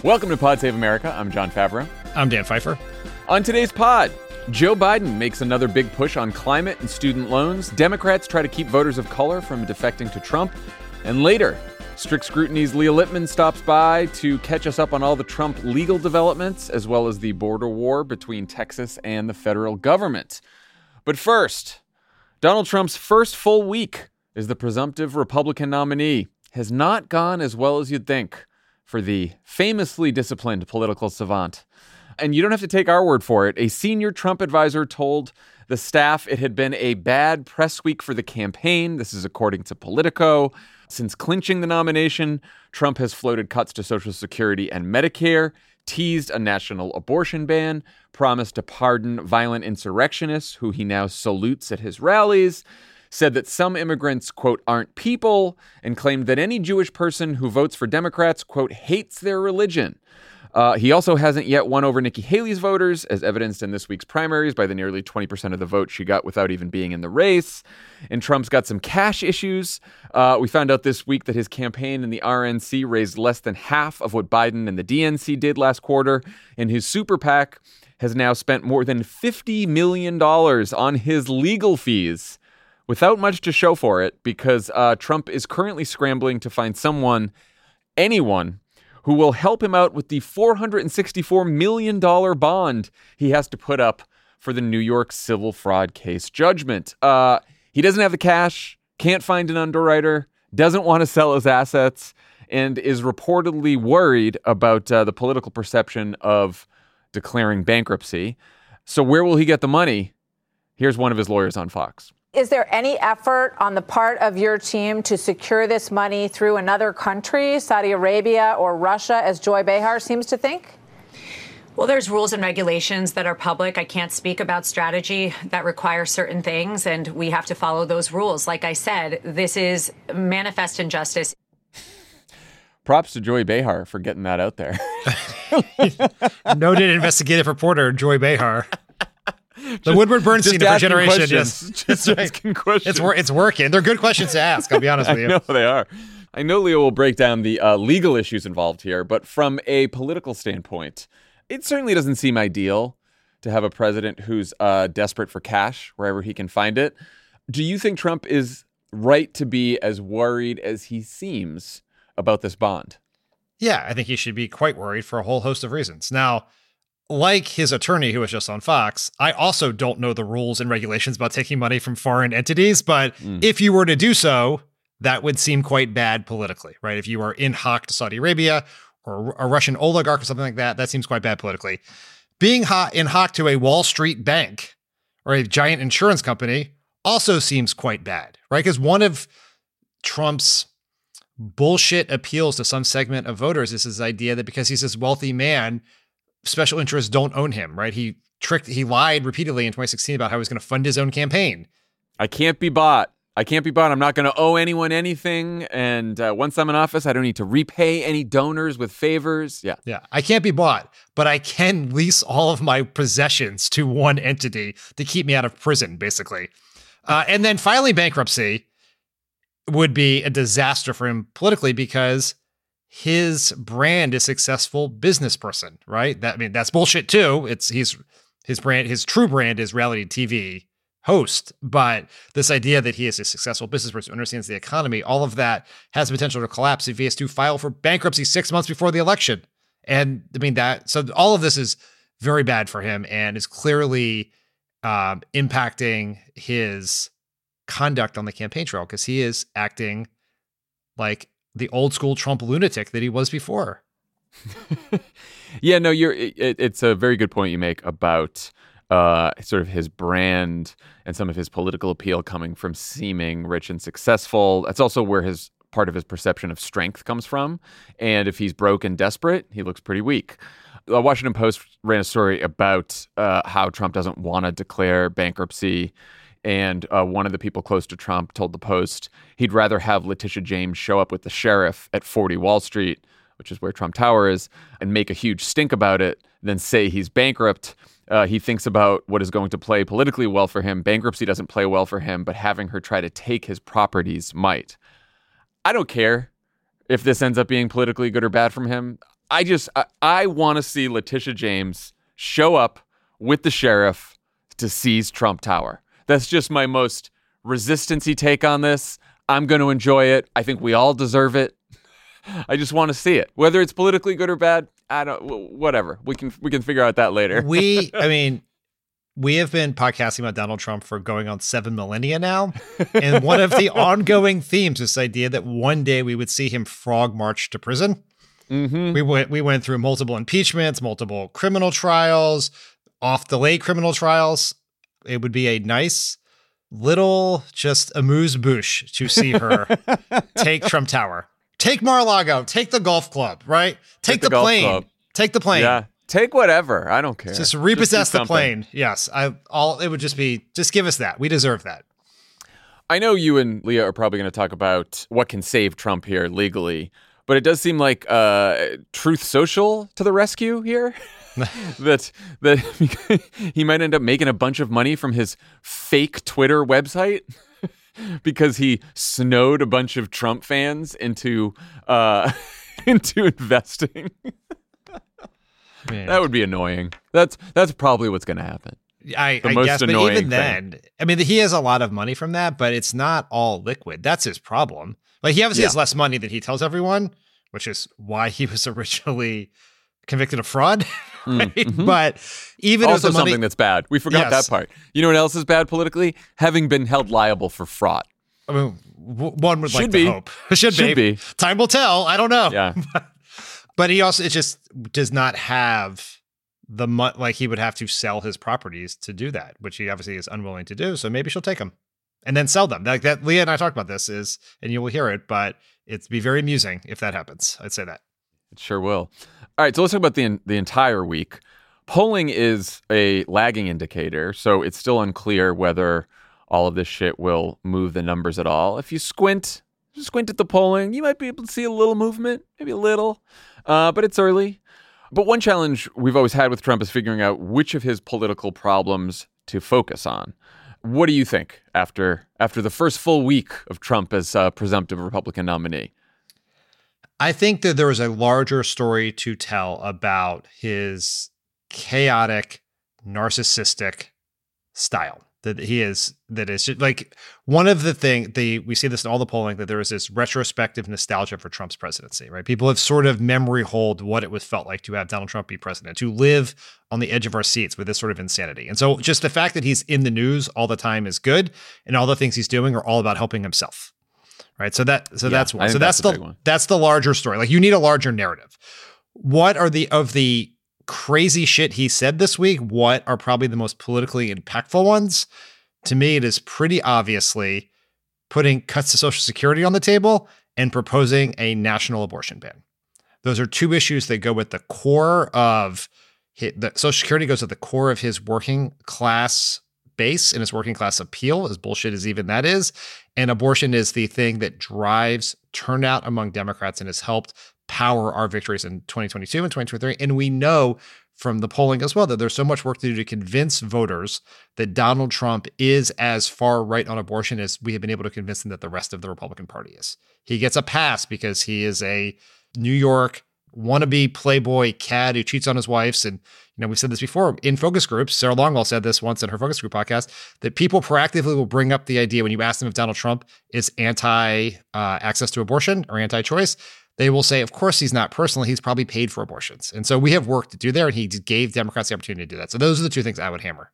Welcome to Pod Save America. I'm John Favreau. I'm Dan Pfeiffer. On today's pod, Joe Biden makes another big push on climate and student loans. Democrats try to keep voters of color from defecting to Trump. And later, Strict Scrutiny's Leah Lippman stops by to catch us up on all the Trump legal developments, as well as the border war between Texas and the federal government. But first, Donald Trump's first full week as the presumptive Republican nominee has not gone as well as you'd think for the famously disciplined political savant. And you don't have to take our word for it. A senior Trump advisor told the staff it had been a bad press week for the campaign. This is according to Politico. Since clinching the nomination, Trump has floated cuts to Social Security and Medicare, teased a national abortion ban, promised to pardon violent insurrectionists who he now salutes at his rallies, said that some immigrants, quote, aren't people, and claimed that any Jewish person who votes for Democrats, quote, hates their religion. He also hasn't yet won over Nikki Haley's voters, as evidenced in this week's primaries by the nearly 20% of the vote she got without even being in the race. And Trump's got some cash issues. We found out this week that his campaign and the RNC raised less than half of what Biden and the DNC did last quarter, and his super PAC has now spent more than $50 million on his legal fees without much to show for it, because Trump is currently scrambling to find anyone, who will help him out with the $464 million bond he has to put up for the New York civil fraud case judgment. He doesn't have the cash, can't find an underwriter, doesn't want to sell his assets, and is reportedly worried about the political perception of declaring bankruptcy. So where will he get the money? Here's one of his lawyers on Fox. Is there any effort on the part of your team to secure this money through another country, Saudi Arabia or Russia, as Joy Behar seems to think? Well, there's rules and regulations that are public. I can't speak about strategy that require certain things, and we have to follow those rules. Like I said, this is manifest injustice. Props to Joy Behar for getting that out there. Noted investigative reporter Joy Behar. The Woodward Bernstein of our generation. Just asking questions. It's working. They're good questions to ask, I'll be honest with you. I know they are. I know Leo will break down the legal issues involved here, but from a political standpoint, it certainly doesn't seem ideal to have a president who's desperate for cash wherever he can find it. Do you think Trump is right to be as worried as he seems about this bond? Yeah, I think he should be quite worried for a whole host of reasons. Now, like his attorney who was just on Fox, I also don't know the rules and regulations about taking money from foreign entities, but if you were to do so, that would seem quite bad politically, right? If you are in hoc to Saudi Arabia or a Russian oligarch or something like that, that seems quite bad politically. Being in hoc to a Wall Street bank or a giant insurance company also seems quite bad, right? Because one of Trump's bullshit appeals to some segment of voters is his idea that because he's this wealthy man, special interests don't own him, right? He lied repeatedly in 2016 about how he was going to fund his own campaign. I can't be bought. I'm not going to owe anyone anything. And once I'm in office, I don't need to repay any donors with favors. Yeah. I can't be bought, but I can lease all of my possessions to one entity to keep me out of prison, basically. And then filing bankruptcy would be a disaster for him politically because his brand is successful business person, right? That's bullshit too. His true brand is reality TV host. But this idea that he is a successful business person who understands the economy, all of that has the potential to collapse if he has to file for bankruptcy 6 months before the election. And so all of this is very bad for him and is clearly impacting his conduct on the campaign trail because he is acting like the old school Trump lunatic that he was before. Yeah, no, it's a very good point you make about sort of his brand and some of his political appeal coming from seeming rich and successful. That's also where part of his perception of strength comes from. And if he's broke and desperate, he looks pretty weak. The Washington Post ran a story about how Trump doesn't want to declare bankruptcy. And one of the people close to Trump told the Post he'd rather have Letitia James show up with the sheriff at 40 Wall Street, which is where Trump Tower is, and make a huge stink about it than say he's bankrupt. He thinks about what is going to play politically well for him. Bankruptcy doesn't play well for him, but having her try to take his properties might. I don't care if this ends up being politically good or bad from him. I want to see Letitia James show up with the sheriff to seize Trump Tower. That's just my most resistance-y take on this. I'm going to enjoy it. I think we all deserve it. I just want to see it. Whether it's politically good or bad, whatever. We can figure out that later. We have been podcasting about Donald Trump for going on 7 millennia now. And one of the ongoing themes is this idea that one day we would see him frog march to prison. Mm-hmm. We went through multiple impeachments, multiple criminal trials, off-delay criminal trials. It would be a nice little just amuse-bouche to see her take Trump Tower. Take Mar-a-Lago. Take the golf club, right? Take the plane. Club. Take the plane. Yeah. Take whatever. I don't care. Just repossess the plane. Yes. It would just be, just give us that. We deserve that. I know you and Leah are probably going to talk about what can save Trump here legally, but it does seem like Truth Social to the rescue here. that he might end up making a bunch of money from his fake Twitter website because he snowed a bunch of Trump fans into investing. Man. That would be annoying. That's probably what's going to happen. I guess, but even then, I mean, he has a lot of money from that, but it's not all liquid. That's his problem. Like, he obviously has less money than he tells everyone, which is why he was originally convicted of fraud. Right? Mm-hmm. But even also if the money, something that's bad. We forgot that part. You know what else is bad politically? Having been held liable for fraud. I mean, one would like to hope. Should be. Time will tell. I don't know. Yeah. But he also, it just does not have the money. Like, he would have to sell his properties to do that, which he obviously is unwilling to do. So maybe she'll take them and then sell them. Like that, Leah and I talked about this and you will hear it, but it'd be very amusing if that happens. I'd say that. It sure will. All right, so let's talk about the entire week. Polling is a lagging indicator, so it's still unclear whether all of this shit will move the numbers at all. If you squint at the polling, you might be able to see a little movement, maybe a little, but it's early. But one challenge we've always had with Trump is figuring out which of his political problems to focus on. What do you think after the first full week of Trump as presumptive Republican nominee? I think that there is a larger story to tell about his chaotic, narcissistic style. That is just like one of the things we see this in all the polling, that there is this retrospective nostalgia for Trump's presidency, right? People have sort of memory hold what it was felt like to have Donald Trump be president, to live on the edge of our seats with this sort of insanity. And so just the fact that he's in the news all the time is good, and all the things he's doing are all about helping himself. Right. So that's one. So that's the larger story. Like, you need a larger narrative. What are the crazy shit he said this week? What are probably the most politically impactful ones? To me, it is pretty obviously putting cuts to Social Security on the table and proposing a national abortion ban. Those are two issues that go with the core of the Social Security goes at the core of his working class base and his working class appeal, as bullshit as even that is. And abortion is the thing that drives turnout among Democrats and has helped power our victories in 2022 and 2023. And we know from the polling as well that there's so much work to do to convince voters that Donald Trump is as far right on abortion as we have been able to convince them that the rest of the Republican Party is. He gets a pass because he is a New York wannabe playboy cad who cheats on his wives. And, you know, we've said this before in focus groups. Sarah Longwell said this once in her focus group podcast, that people proactively will bring up the idea when you ask them if Donald Trump is anti-access to abortion or anti-choice. They will say, of course, he's not personally. He's probably paid for abortions. And so we have work to do there. And he gave Democrats the opportunity to do that. So those are the two things I would hammer.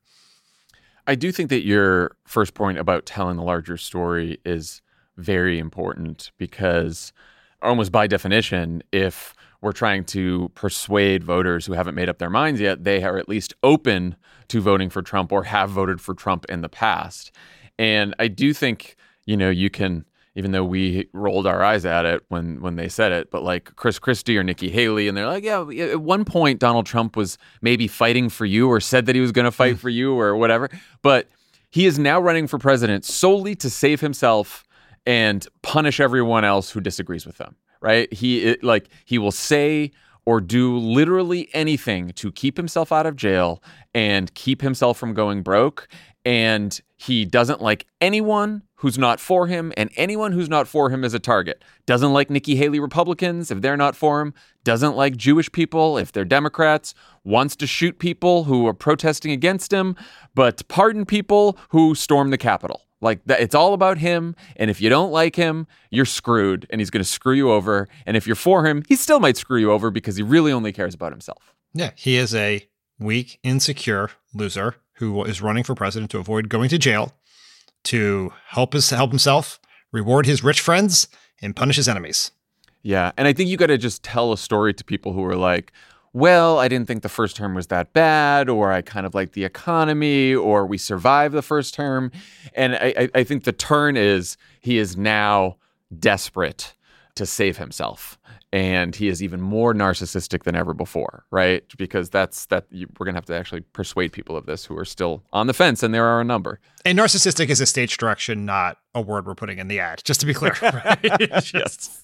I do think that your first point about telling the larger story is very important, because almost by definition, if we're trying to persuade voters who haven't made up their minds yet, they are at least open to voting for Trump or have voted for Trump in the past. And I do think, you know, you can, even though we rolled our eyes at it when they said it, but like Chris Christie or Nikki Haley, and they're like, yeah, at one point Donald Trump was maybe fighting for you or said that he was going to fight for you or whatever. But he is now running for president solely to save himself and punish everyone else who disagrees with them. Right? He will say or do literally anything to keep himself out of jail and keep himself from going broke. And he doesn't like anyone who's not for him, and anyone who's not for him is a target. Doesn't like Nikki Haley Republicans if they're not for him, doesn't like Jewish people if they're Democrats, wants to shoot people who are protesting against him, but pardon people who storm the Capitol. Like, it's all about him, and if you don't like him, you're screwed, and he's going to screw you over. And if you're for him, he still might screw you over because he really only cares about himself. Yeah, he is a weak, insecure loser who is running for president to avoid going to jail, to help himself, reward his rich friends, and punish his enemies. Yeah, and I think you got to just tell a story to people who are like, well, I didn't think the first term was that bad, or I kind of like the economy, or we survived the first term. And I think the turn is he is now desperate to save himself. And he is even more narcissistic than ever before, right? Because we're going to have to actually persuade people of this who are still on the fence, and there are a number. And narcissistic is a stage direction, not a word we're putting in the ad, just to be clear. Right? Yes.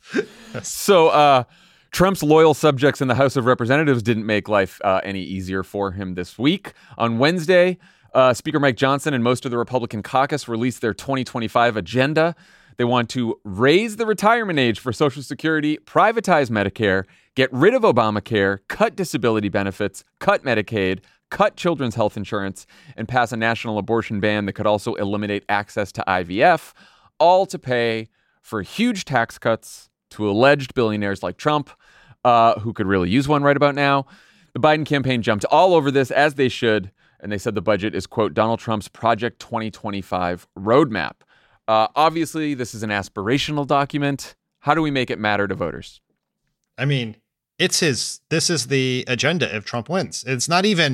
So Trump's loyal subjects in the House of Representatives didn't make life any easier for him this week. On Wednesday, Speaker Mike Johnson and most of the Republican caucus released their 2025 agenda. They want to raise the retirement age for Social Security, privatize Medicare, get rid of Obamacare, cut disability benefits, cut Medicaid, cut children's health insurance, and pass a national abortion ban that could also eliminate access to IVF, all to pay for huge tax cuts to alleged billionaires like Trump, who could really use one right about now. The Biden campaign jumped all over this, as they should, and they said the budget is, quote, Donald Trump's Project 2025 roadmap. Obviously, this is an aspirational document. How do we make it matter to voters? I mean, this is the agenda if Trump wins. This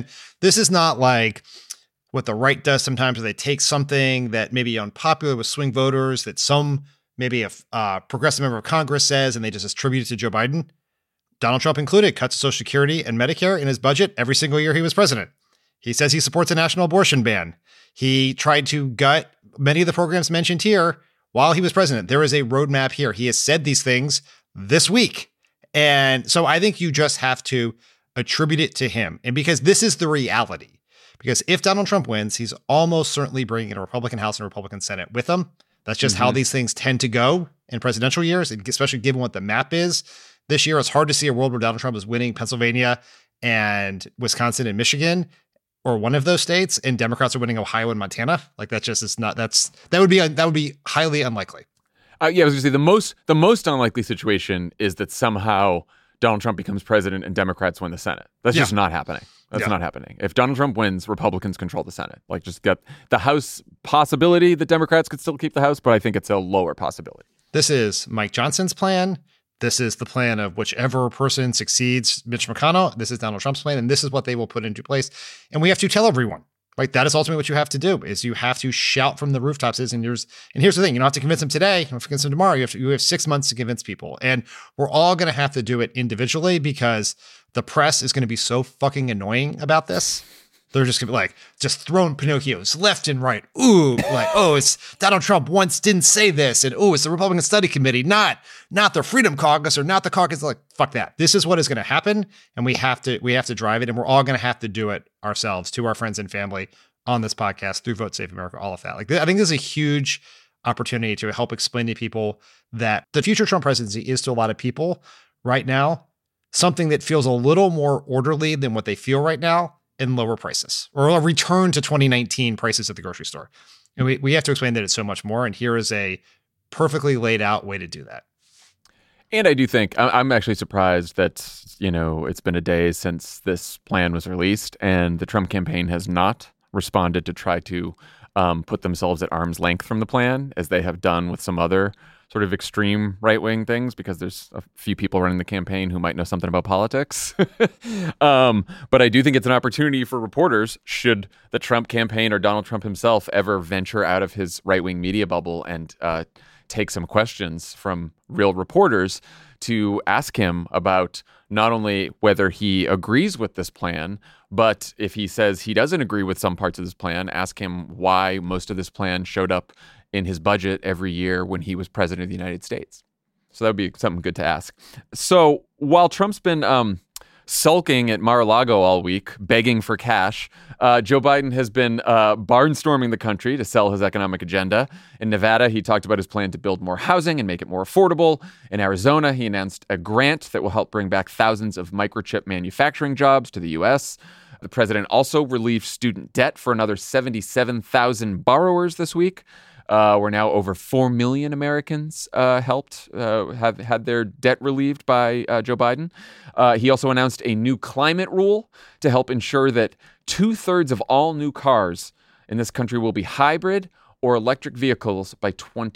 is not like what the right does sometimes, where they take something that may be unpopular with swing voters that maybe a progressive member of Congress says, and they just attribute it to Joe Biden. Donald Trump included cuts Social Security and Medicare in his budget every single year he was president. He says he supports a national abortion ban. He tried to gut many of the programs mentioned here while he was president. There is a roadmap here. He has said these things this week. And so I think you just have to attribute it to him. And because this is the reality, because if Donald Trump wins, he's almost certainly bringing a Republican House and a Republican Senate with him. That's just how these things tend to go in presidential years, and especially given what the map is. This year, it's hard to see a world where Donald Trump is winning Pennsylvania and Wisconsin and Michigan, or one of those states, and Democrats are winning Ohio and Montana. Like, that just is not. That would be highly unlikely. I was going to say the most unlikely situation is that somehow Donald Trump becomes president and Democrats win the Senate. That's just not happening. That's not happening. If Donald Trump wins, Republicans control the Senate. Like, just get the House possibility that Democrats could still keep the House, but I think it's a lower possibility. This is Mike Johnson's plan. This is the plan of whichever person succeeds Mitch McConnell. This is Donald Trump's plan, and this is what they will put into place. And we have to tell everyone, right? That is ultimately what you have to do, is you have to shout from the rooftops. And here's the thing. You don't have to convince them today. You don't have to convince them tomorrow. You have 6 months to convince people. And we're all going to have to do it individually, because the press is going to be so fucking annoying about this. They're just going to be just throwing Pinocchios left and right. Ooh, it's Donald Trump once didn't say this. And it's the Republican Study Committee, not the Freedom Caucus, or not the caucus. Fuck that. This is what is going to happen. And we have to drive it. And we're all going to have to do it ourselves, to our friends and family, on this podcast, through Vote Save America, all of that. I think this is a huge opportunity to help explain to people that the future Trump presidency is, to a lot of people right now, something that feels a little more orderly than what they feel right now, in lower prices, or a return to 2019 prices at the grocery store. And we have to explain that it's so much more. And here is a perfectly laid out way to do that. And I do think I'm actually surprised that, it's been a day since this plan was released, and the Trump campaign has not responded to try to put themselves at arm's length from the plan, as they have done with some other sort of extreme right-wing things, because there's a few people running the campaign who might know something about politics. But I do think it's an opportunity for reporters, should the Trump campaign or Donald Trump himself ever venture out of his right-wing media bubble and take some questions from real reporters, to ask him about not only whether he agrees with this plan, but if he says he doesn't agree with some parts of this plan, ask him why most of this plan showed up in his budget every year when he was president of the United States. So that would be something good to ask. So while Trump's been sulking at Mar-a-Lago all week, begging for cash. Joe Biden has been barnstorming the country to sell his economic agenda. In Nevada, he talked about his plan to build more housing and make it more affordable. In Arizona, he announced a grant that will help bring back thousands of microchip manufacturing jobs to the U.S. The president also relieved student debt for another 77,000 borrowers this week. We're now over 4 million Americans have had their debt relieved by Joe Biden. He also announced a new climate rule to help ensure that 2/3 of all new cars in this country will be hybrid or electric vehicles by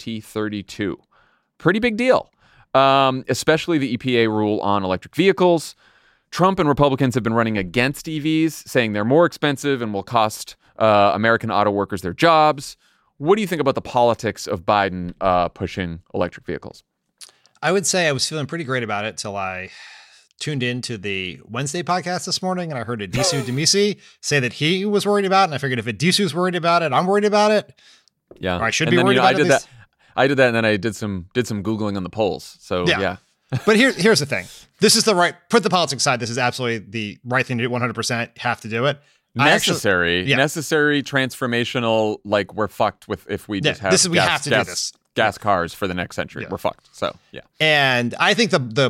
2032. Pretty big deal, especially the EPA rule on electric vehicles. Trump and Republicans have been running against EVs, saying they're more expensive and will cost American auto workers their jobs. What do you think about the politics of Biden pushing electric vehicles? I would say I was feeling pretty great about it till I tuned into the Wednesday podcast this morning, and I heard Adisu Demisi say that he was worried about it. And I figured if Adisu's worried about it, I'm worried about it. Yeah, or I should be worried about it. I did that, and then I did some Googling on the polls. So yeah. But here's the thing. This is the right, put the politics aside. This is absolutely the right thing to do. 100% have to do it. Necessary, transformational. Like, we're fucked with if we just have we have to do this. Gas cars for the next century. Yeah. We're fucked. So yeah. And I think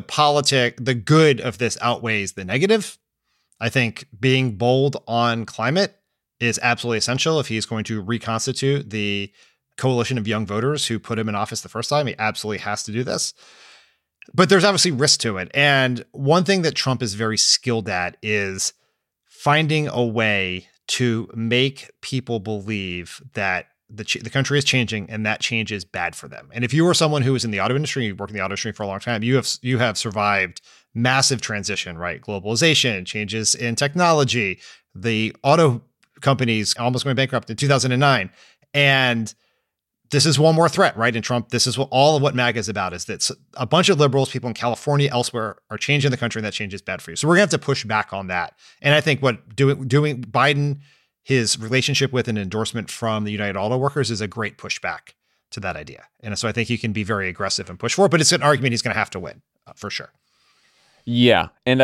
the good of this outweighs the negative. I think being bold on climate is absolutely essential if he's going to reconstitute the coalition of young voters who put him in office the first time. He absolutely has to do this. But there's obviously risk to it. And one thing that Trump is very skilled at is finding a way to make people believe that the country is changing and that change is bad for them. And if you are someone who is in the auto industry, you work in the auto industry for a long time, you have survived massive transition, right? Globalization, changes in technology, the auto companies almost going bankrupt in 2009. And this is one more threat, right? And Trump, this is all of what MAGA is about, is that a bunch of liberals, people in California, elsewhere, are changing the country, and that change is bad for you. So we're going to have to push back on that. And I think what doing Biden, his relationship with an endorsement from the United Auto Workers is a great pushback to that idea. And so I think he can be very aggressive and push for it, but it's an argument he's going to have to win for sure. Yeah. And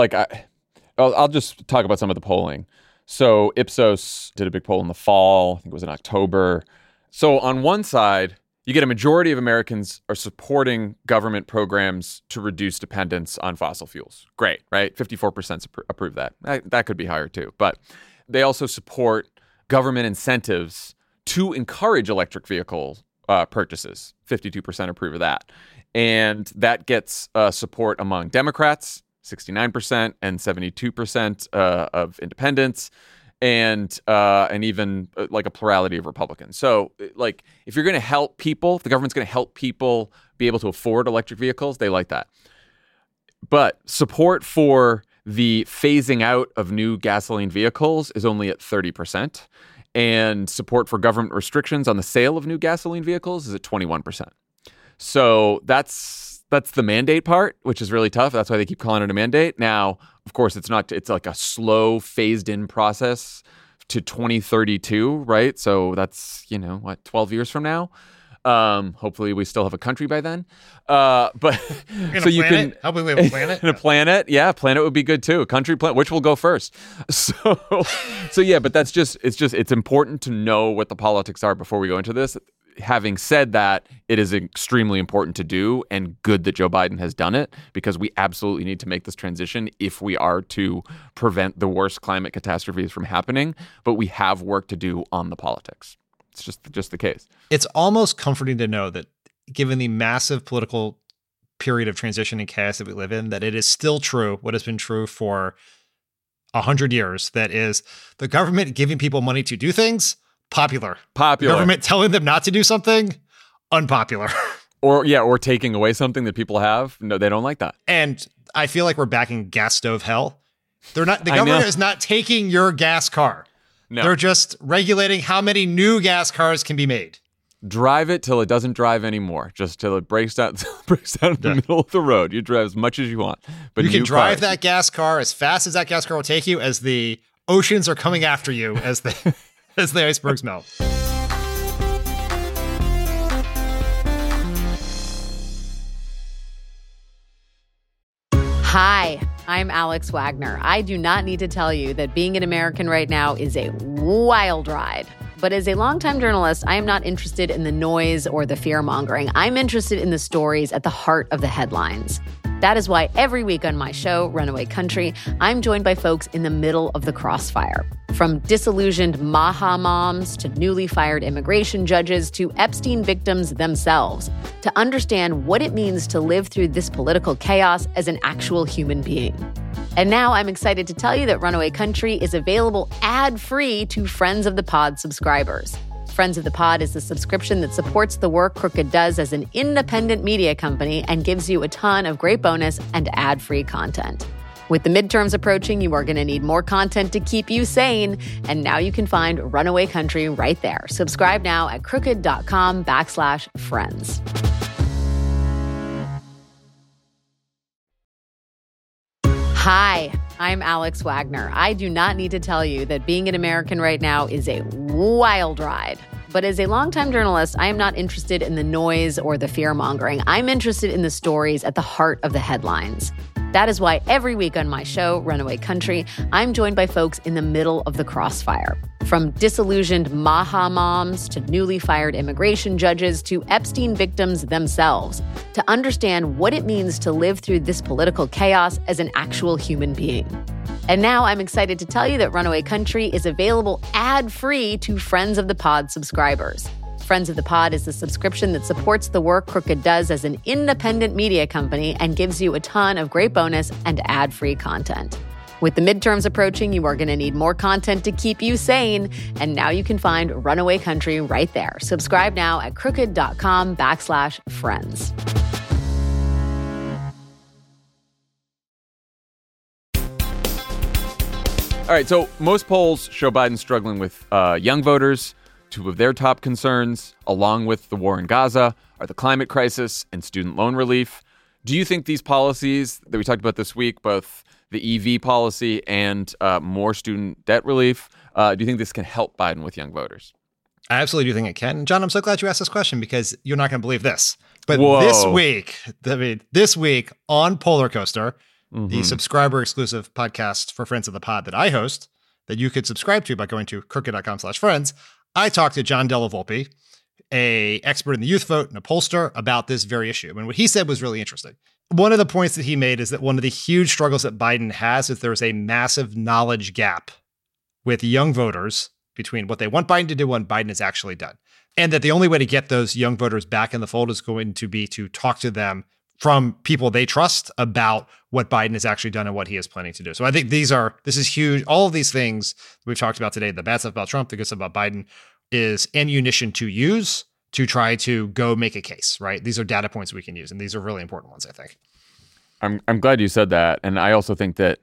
I'll just talk about some of the polling. So Ipsos did a big poll in the fall. I think it was in October. So on one side, you get a majority of Americans are supporting government programs to reduce dependence on fossil fuels. Great, right? 54% approve that. That could be higher too. But they also support government incentives to encourage electric vehicle purchases. 52% approve of that. And that gets support among Democrats, 69%, and 72% of independents. And even like a plurality of Republicans. So like, if you're going to help people, if the government's going to help people be able to afford electric vehicles, they like that. But support for the phasing out of new gasoline vehicles is only at 30%. And support for government restrictions on the sale of new gasoline vehicles is at 21%. So that's the mandate part, which is really tough. That's why they keep calling it a mandate. Now, of course, it's like a slow phased in process to 2032, right? So that's, 12 years from now. Hopefully we still have a country by then. But so you can hopefully we have a planet. A planet. Yeah, planet would be good too. A country planet, which will go first. So yeah, but it's important to know what the politics are before we go into this. Having said that, it is extremely important to do, and good that Joe Biden has done it, because we absolutely need to make this transition if we are to prevent the worst climate catastrophes from happening. But we have work to do on the politics. It's just the case. It's almost comforting to know that, given the massive political period of transition and chaos that we live in, that it is still true, what has been true for 100 years, that is the government giving people money to do things, popular. Government telling them not to do something, unpopular. Or taking away something that people have. No, they don't like that. And I feel like we're back in gas stove hell. The government is not taking your gas car. No. They're just regulating how many new gas cars can be made. Drive it till it doesn't drive anymore. Just till it breaks down in the middle of the road. You drive as much as you want. But you can drive that gas car as fast as that gas car will take you, as the oceans are coming after you as the icebergs melt. Hi, I'm Alex Wagner. I do not need to tell you that being an American right now is a wild ride. But as a longtime journalist, I am not interested in the noise or the fear-mongering. I'm interested in the stories at the heart of the headlines. That is why every week on my show, Runaway Country, I'm joined by folks in the middle of the crossfire. From disillusioned Maha moms to newly fired immigration judges to Epstein victims themselves, to understand what it means to live through this political chaos as an actual human being. And now I'm excited to tell you that Runaway Country is available ad-free to Friends of the Pod subscribers. Friends of the Pod is the subscription that supports the work Crooked does as an independent media company and gives you a ton of great bonus and ad-free content. With the midterms approaching, you are going to need more content to keep you sane. And now you can find Runaway Country right there. Subscribe now at crooked.com/friends. Hi, I'm Alex Wagner. I do not need to tell you that being an American right now is a wild ride. But as a longtime journalist, I am not interested in the noise or the fear-mongering. I'm interested in the stories at the heart of the headlines. That is why every week on my show, Runaway Country, I'm joined by folks in the middle of the crossfire. From disillusioned Maha moms to newly fired immigration judges to Epstein victims themselves, to understand what it means to live through this political chaos as an actual human being. And now I'm excited to tell you that Runaway Country is available ad-free to Friends of the Pod subscribers. Friends of the Pod is the subscription that supports the work Crooked does as an independent media company and gives you a ton of great bonus and ad-free content. With the midterms approaching, you are going to need more content to keep you sane. And now you can find Runaway Country right there. Subscribe now at crooked.com/friends. All right, so most polls show Biden struggling with young voters. Two of their top concerns, along with the war in Gaza, are the climate crisis and student loan relief. Do you think these policies that we talked about this week, both the EV policy and more student debt relief, do you think this can help Biden with young voters? I absolutely do think it can. John, I'm so glad you asked this question because you're not going to believe this. But Whoa. this week on Polar Coaster, the subscriber-exclusive podcast for Friends of the Pod that I host, that you could subscribe to by going to crooked.com/friends, I talked to John Della Volpe, an expert in the youth vote and a pollster, about this very issue. And what he said was really interesting. One of the points that he made is that one of the huge struggles that Biden has is there's a massive knowledge gap with young voters between what they want Biden to do and what Biden has actually done. And that the only way to get those young voters back in the fold is going to be to talk to them from people they trust about what Biden has actually done and what he is planning to do. So I think this is huge. All of these things we've talked about today, the bad stuff about Trump, the good stuff about Biden, is ammunition to use to try to go make a case, right? These are data points we can use, and these are really important ones, I think. I'm glad you said that. And I also think that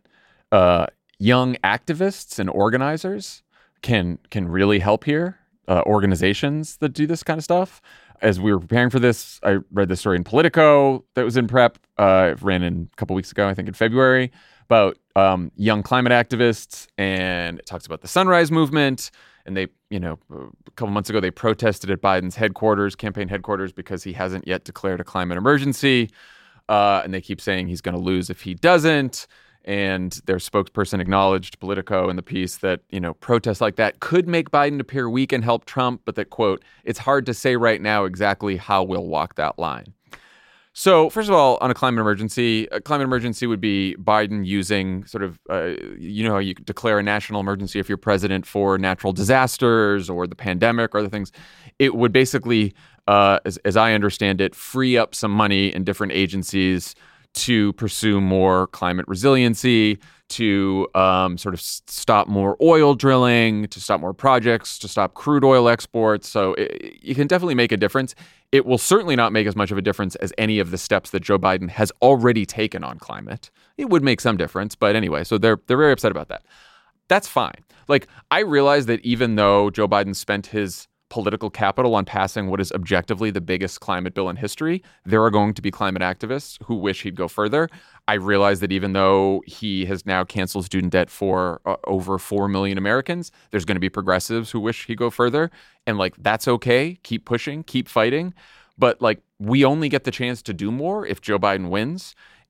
young activists and organizers can really help here, organizations that do this kind of stuff. As we were preparing for this, I read this story in Politico that was in prep. It ran in a couple weeks ago, I think in February, about young climate activists. And it talks about the Sunrise Movement. And they, a couple months ago, they protested at Biden's campaign headquarters, because he hasn't yet declared a climate emergency. And they keep saying he's going to lose if he doesn't. And their spokesperson acknowledged, Politico, in the piece that, protests like that could make Biden appear weak and help Trump, but that, quote, it's hard to say right now exactly how we'll walk that line. So, first of all, on a climate emergency would be Biden using sort of, how you could declare a national emergency if you're president for natural disasters or the pandemic or other things. It would basically, as I understand it, free up some money in different agencies to pursue more climate resiliency, to sort of stop more oil drilling, to stop more projects, to stop crude oil exports. So you can definitely make a difference. It will certainly not make as much of a difference as any of the steps that Joe Biden has already taken on climate. It would make some difference, but anyway, so they're very upset about that. That's fine. I realize that even though Joe Biden spent his political capital on passing what is objectively the biggest climate bill in history, there are going to be climate activists who wish he'd go further. I realize that even though he has now canceled student debt for over 4 million Americans, there's going to be progressives who wish he'd go further. And that's okay. Keep pushing, keep fighting. But we only get the chance to do more if Joe Biden wins.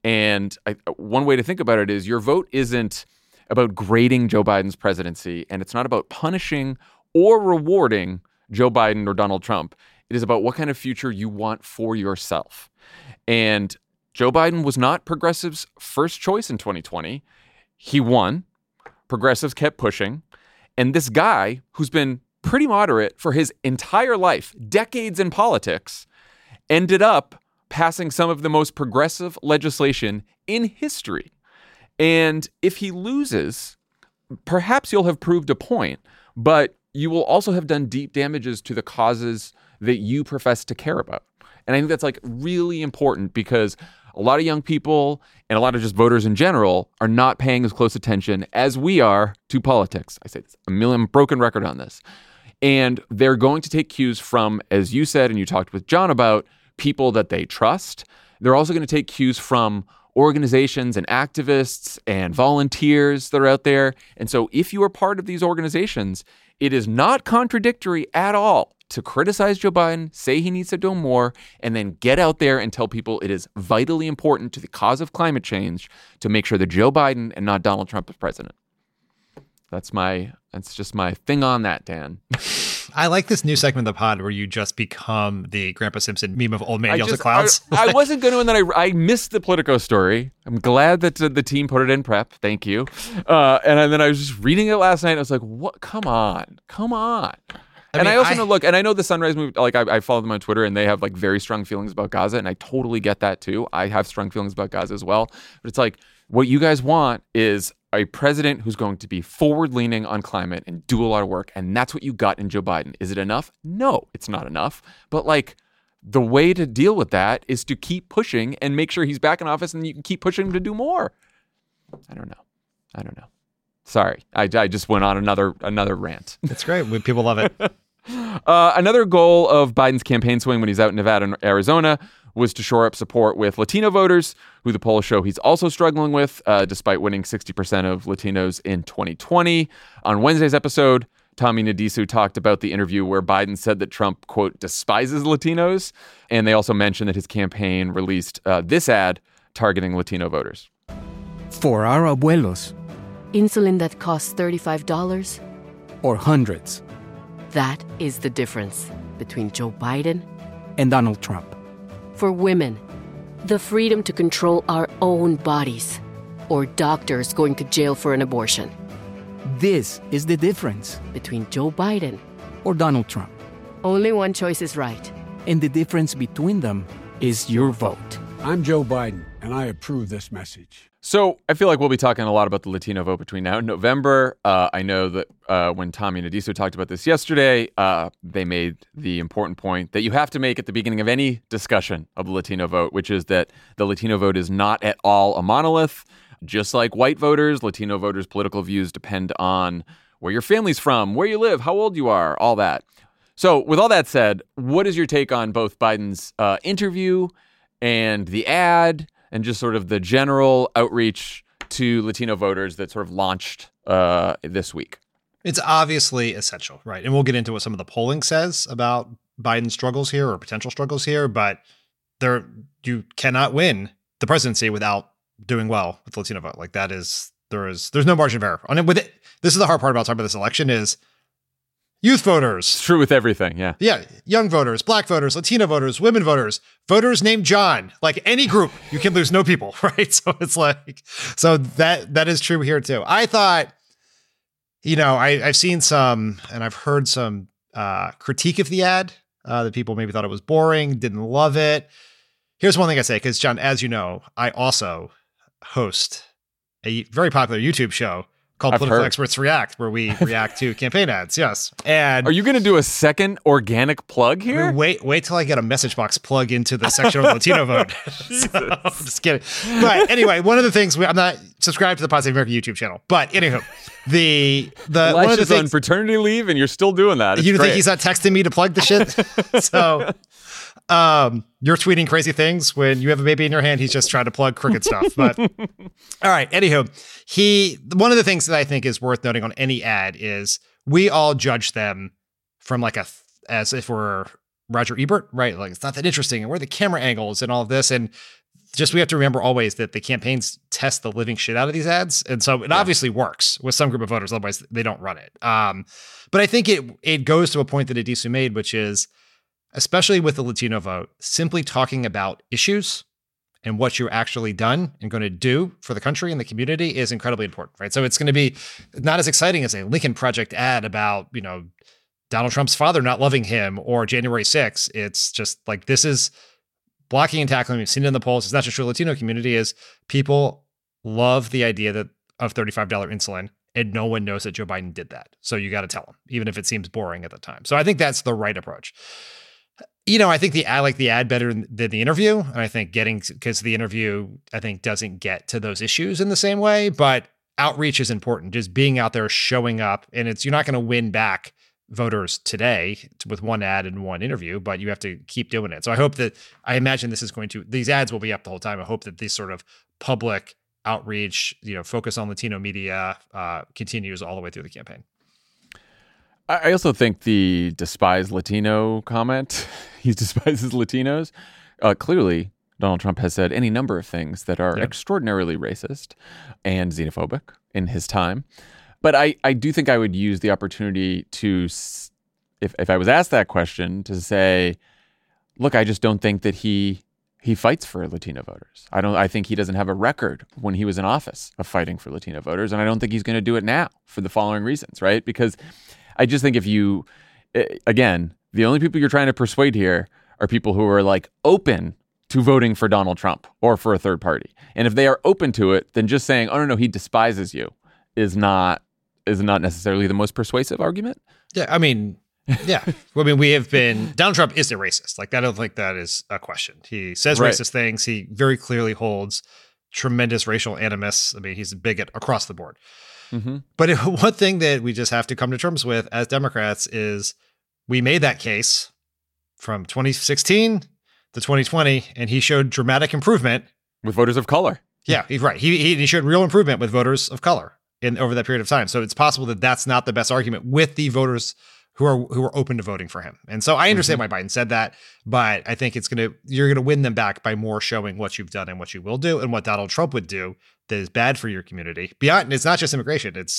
And one way to think about it is your vote isn't about grading Joe Biden's presidency, and it's not about punishing or rewarding Joe Biden or Donald Trump. It is about what kind of future you want for yourself. And Joe Biden was not progressives' first choice in 2020. He won. Progressives kept pushing. And this guy, who's been pretty moderate for his entire life, decades in politics, ended up passing some of the most progressive legislation in history. And if he loses, perhaps you'll have proved a point, but you will also have done deep damages to the causes that you profess to care about. And I think that's like really important because a lot of young people and a lot of just voters in general are not paying as close attention as we are to politics. I say it's a million broken record on this. And they're going to take cues from, as you said, and you talked with John about, people that they trust. They're also going to take cues from organizations and activists and volunteers that are out there. And so if you are part of these organizations, it is not contradictory at all to criticize Joe Biden, say he needs to do more, and then get out there and tell people it is vitally important to the cause of climate change to make sure that Joe Biden and not Donald Trump is president. That's just my thing on that, Dan. I like this new segment of the pod where you just become the Grandpa Simpson meme of old man yells at clouds. I wasn't going to, and then I missed the Politico story. I'm glad that the team put it in prep. Thank you. And then I was just reading it last night. And I was like, what? Come on. I also know, look, and I know the Sunrise movie, like I follow them on Twitter and they have like very strong feelings about Gaza. And I totally get that too. I have strong feelings about Gaza as well. But it's like, what you guys want is a president who's going to be forward-leaning on climate and do a lot of work. And that's what you got in Joe Biden. Is it enough? No, it's not enough. But like the way to deal with that is to keep pushing and make sure he's back in office and you can keep pushing him to do more. I don't know. Sorry. I just went on another rant. That's great. People love it. Another goal of Biden's campaign swing when he's out in Nevada and Arizona was to shore up support with Latino voters, who the polls show he's also struggling with, despite winning 60% of Latinos in 2020. On Wednesday's episode, Tommy Nadisu talked about the interview where Biden said that Trump, quote, despises Latinos. And they also mentioned that his campaign released this ad targeting Latino voters. For our abuelos. Insulin that costs $35. Or hundreds. That is the difference between Joe Biden and Donald Trump. For women, the freedom to control our own bodies, or doctors going to jail for an abortion. This is the difference between Joe Biden or Donald Trump. Only one choice is right. And the difference between them is your vote. I'm Joe Biden, and I approve this message. So I feel like we'll be talking a lot about the Latino vote between now and November. I know that when Tommy Nadisu talked about this yesterday, they made the important point that you have to make at the beginning of any discussion of the Latino vote, which is that the Latino vote is not at all a monolith. Just like white voters, Latino voters' political views depend on where your family's from, where you live, how old you are, all that. So with all that said, what is your take on both Biden's interview and the ad and just sort of the general outreach to Latino voters that sort of launched this week? It's obviously essential, right? And we'll get into what some of the polling says about Biden's struggles here or potential struggles here, but you cannot win the presidency without doing well with the Latino vote. Like there's no margin of error. And with it, this is the hard part about talking about this election is youth voters. It's true with everything, yeah. Yeah, young voters, black voters, Latino voters, women voters, voters named John. Like any group, you can lose no people, right? So it's like, that is true here too. I thought, I've seen some, and I've heard some critique of the ad, that people maybe thought it was boring, didn't love it. Here's one thing I say, because John, as you know, I also host a very popular YouTube show called Political Experts React, where we react to campaign ads. Yes. And are you going to do a second organic plug here? Wait till I get a message box plug into the section of the Latino vote. So, I'm just kidding. But anyway, one of the things I'm not subscribed to the Pod Save America YouTube channel, but anywho, the one of the things, on paternity leave, and you're still doing that. You think he's not texting me to plug the shit? So, you're tweeting crazy things when you have a baby in your hand. He's just trying to plug cricket stuff. But all right. Anywho, one of the things that I think is worth noting on any ad is we all judge them from as if we're Roger Ebert, right? Like it's not that interesting, and where are the camera angles and all of this. And just we have to remember always that the campaigns test the living shit out of these ads. And so it obviously works with some group of voters, otherwise they don't run it. But I think it goes to a point that Adisu made, which is, especially with the Latino vote, simply talking about issues and what you're actually done and going to do for the country and the community is incredibly important, right? So it's going to be not as exciting as a Lincoln Project ad about, Donald Trump's father not loving him or January 6th. It's just like, this is blocking and tackling. We've seen it in the polls. It's not just for the Latino community, is people love the idea of $35 insulin, and no one knows that Joe Biden did that. So you got to tell them, even if it seems boring at the time. So I think that's the right approach. I think I like the ad better than the interview. And I think because the interview, I think, doesn't get to those issues in the same way, but outreach is important. Just being out there, showing up, and you're not going to win back voters today with one ad and one interview, but you have to keep doing it. So I imagine these ads will be up the whole time. I hope that this sort of public outreach, focus on Latino media, continues all the way through the campaign. I also think the despise Latino comment, he despises Latinos. Clearly, Donald Trump has said any number of things that are extraordinarily racist and xenophobic in his time. But I do think I would use the opportunity to, if I was asked that question, to say, look, I just don't think that he fights for Latino voters. I think he doesn't have a record when he was in office of fighting for Latino voters. And I don't think he's going to do it now for the following reasons, right? Because I just think again, the only people you're trying to persuade here are people who are like open to voting for Donald Trump or for a third party. And if they are open to it, then just saying, oh, no, he despises you is not necessarily the most persuasive argument. Yeah, I mean, we have been, Donald Trump is a racist. Like, I don't think that is a question. He says racist things. He very clearly holds tremendous racial animus. I mean, he's a bigot across the board. Mm-hmm. But one thing that we just have to come to terms with as Democrats is we made that case from 2016 to 2020, and he showed dramatic improvement. With voters of color. Yeah, he's right. He showed real improvement with voters of color over that period of time. So it's possible that that's not the best argument with the voters who are open to voting for him. And so I understand why Biden said that, but I think you're going to win them back by more showing what you've done and what you will do and what Donald Trump would do that is bad for your community. Beyond, it's not just immigration. It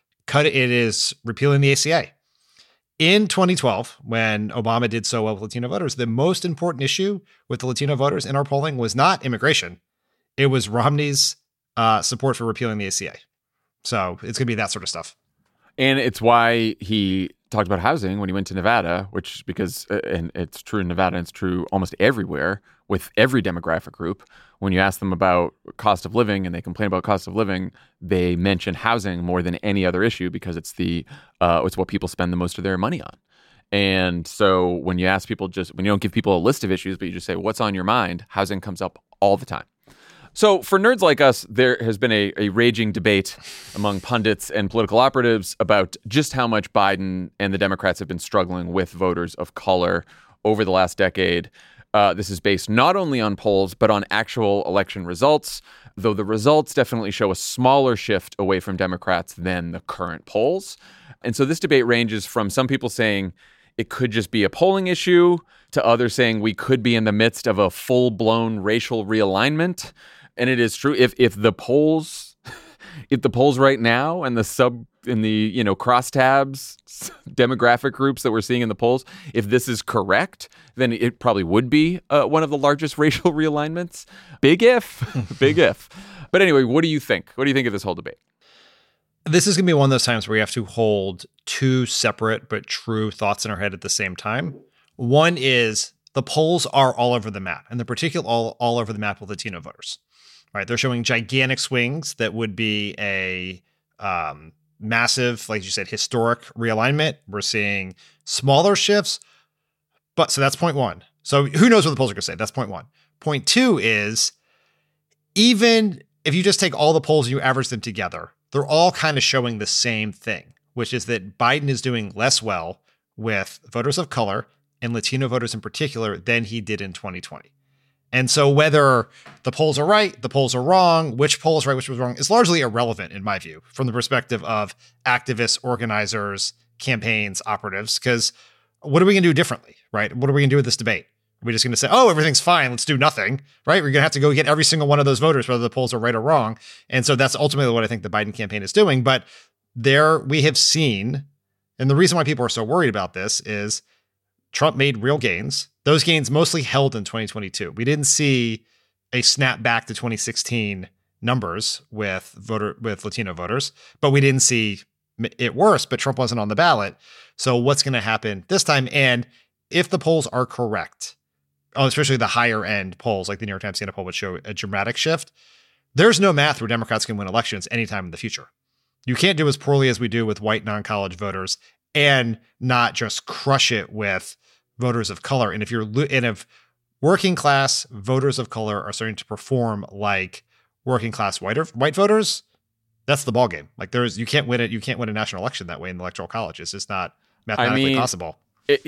is repealing the ACA. In 2012, when Obama did so well with Latino voters, the most important issue with the Latino voters in our polling was not immigration. It was Romney's support for repealing the ACA. So it's going to be that sort of stuff. And it's why he talked about housing when he went to Nevada, and it's true in Nevada, and it's true almost everywhere with every demographic group. When you ask them about cost of living and they complain about cost of living, they mention housing more than any other issue because it's what people spend the most of their money on. And so when you ask people, when you don't give people a list of issues, but you just say, what's on your mind? Housing comes up all the time. So for nerds like us, there has been a raging debate among pundits and political operatives about just how much Biden and the Democrats have been struggling with voters of color over the last decade. This is based not only on polls, but on actual election results, though the results definitely show a smaller shift away from Democrats than the current polls. And so this debate ranges from some people saying it could just be a polling issue to others saying we could be in the midst of a full-blown racial realignment. And it is true if the polls right now and the crosstabs demographic groups that we're seeing in the polls, if this is correct, then it probably would be one of the largest racial realignments. Big if. But anyway, what do you think? What do you think of this whole debate? This is going to be one of those times where we have to hold two separate but true thoughts in our head at the same time. One is the polls are all over the map, and they're particularly all over the map with Latino voters. Right, they're showing gigantic swings that would be a massive, like you said, historic realignment. We're seeing smaller shifts, so that's point one. So who knows what the polls are going to say? That's point one. Point two is, even if you just take all the polls and you average them together, they're all kind of showing the same thing, which is that Biden is doing less well with voters of color and Latino voters in particular than he did in 2020. And so whether the polls are right, the polls are wrong, which poll is right, which was wrong, is largely irrelevant in my view, from the perspective of activists, organizers, campaigns, operatives, because what are we going to do differently, right? What are we going to do with this debate? We're just going to say, oh, everything's fine. Let's do nothing, right? We're going to have to go get every single one of those voters, whether the polls are right or wrong. And so that's ultimately what I think the Biden campaign is doing. But there we have seen, and the reason why people are so worried about this is Trump made real gains. Those gains mostly held in 2022. We didn't see a snap back to 2016 numbers with Latino voters, but we didn't see it worse, but Trump wasn't on the ballot. So what's going to happen this time? And if the polls are correct, especially the higher end polls like the New York Times Siena poll would show a dramatic shift, there's no math where Democrats can win elections anytime in the future. You can't do as poorly as we do with white non-college voters and not just crush it with voters of color. And if working class voters of color are starting to perform like working class white voters, that's the ballgame. Like you can't win it. You can't win a national election that way in the Electoral College. It's just not mathematically possible.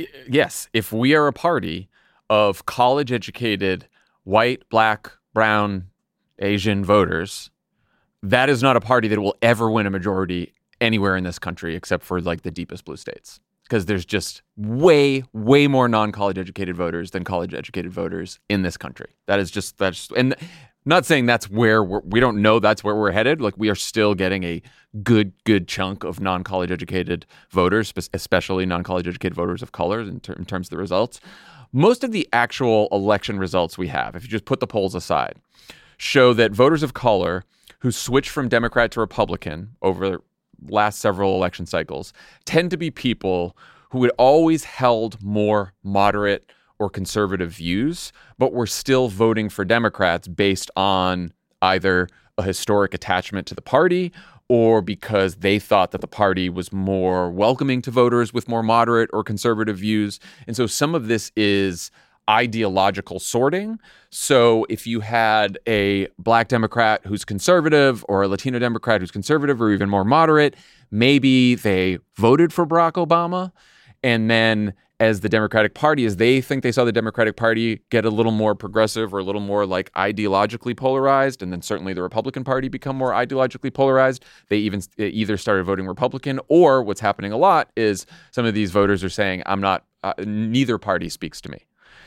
Yes. If we are a party of college educated white, black, brown, Asian voters, that is not a party that will ever win a majority anywhere in this country except for like the deepest blue states. Because there's just way, way more non-college educated voters than college educated voters in this country. That's and not saying that's where we don't know that's where we're headed. Like we are still getting a good chunk of non-college educated voters, especially non-college educated voters of color in terms of the results. Most of the actual election results we have, if you just put the polls aside, show that voters of color who switched from Democrat to Republican over last several election cycles tend to be people who had always held more moderate or conservative views, but were still voting for Democrats based on either a historic attachment to the party or because they thought that the party was more welcoming to voters with more moderate or conservative views. And so some of this is ideological sorting. So if you had a black Democrat who's conservative or a Latino Democrat who's conservative or even more moderate, maybe they voted for Barack Obama. And then as the Democratic Party, as they think they saw the Democratic Party get a little more progressive or a little more like ideologically polarized, and then certainly the Republican Party become more ideologically polarized, they either started voting Republican, or what's happening a lot is some of these voters are saying, I'm not, neither party speaks to me.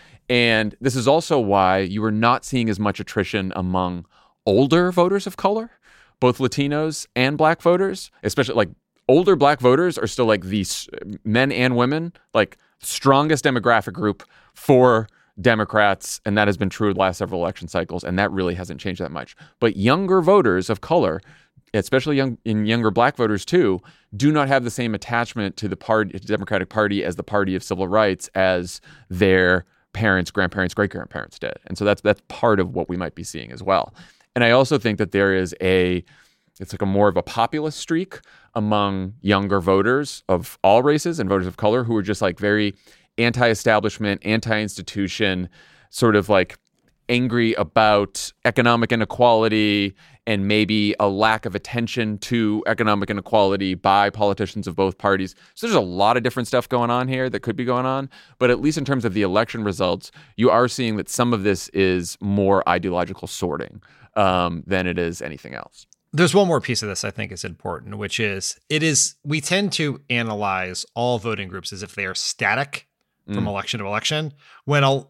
And this is also why you are not seeing as much attrition among older voters of color, both Latinos and black voters, especially like older black voters are still like these men and women, like strongest demographic group for Democrats. And that has been true the last several election cycles. And that really hasn't changed that much. But younger voters of color, especially younger black voters too, do not have the same attachment to the Democratic Party as the party of civil rights as their parents, grandparents, great-grandparents did. And so that's part of what we might be seeing as well. And I also think that there is it's like a more of a populist streak among younger voters of all races and voters of color who are just like very anti-establishment, anti-institution, sort of like angry about economic inequality and maybe a lack of attention to economic inequality by politicians of both parties. So there's a lot of different stuff going on here that could be going on. But at least in terms of the election results, you are seeing that some of this is more ideological sorting than it is anything else. There's one more piece of this I think is important, which is we tend to analyze all voting groups as if they are static from election to election, when a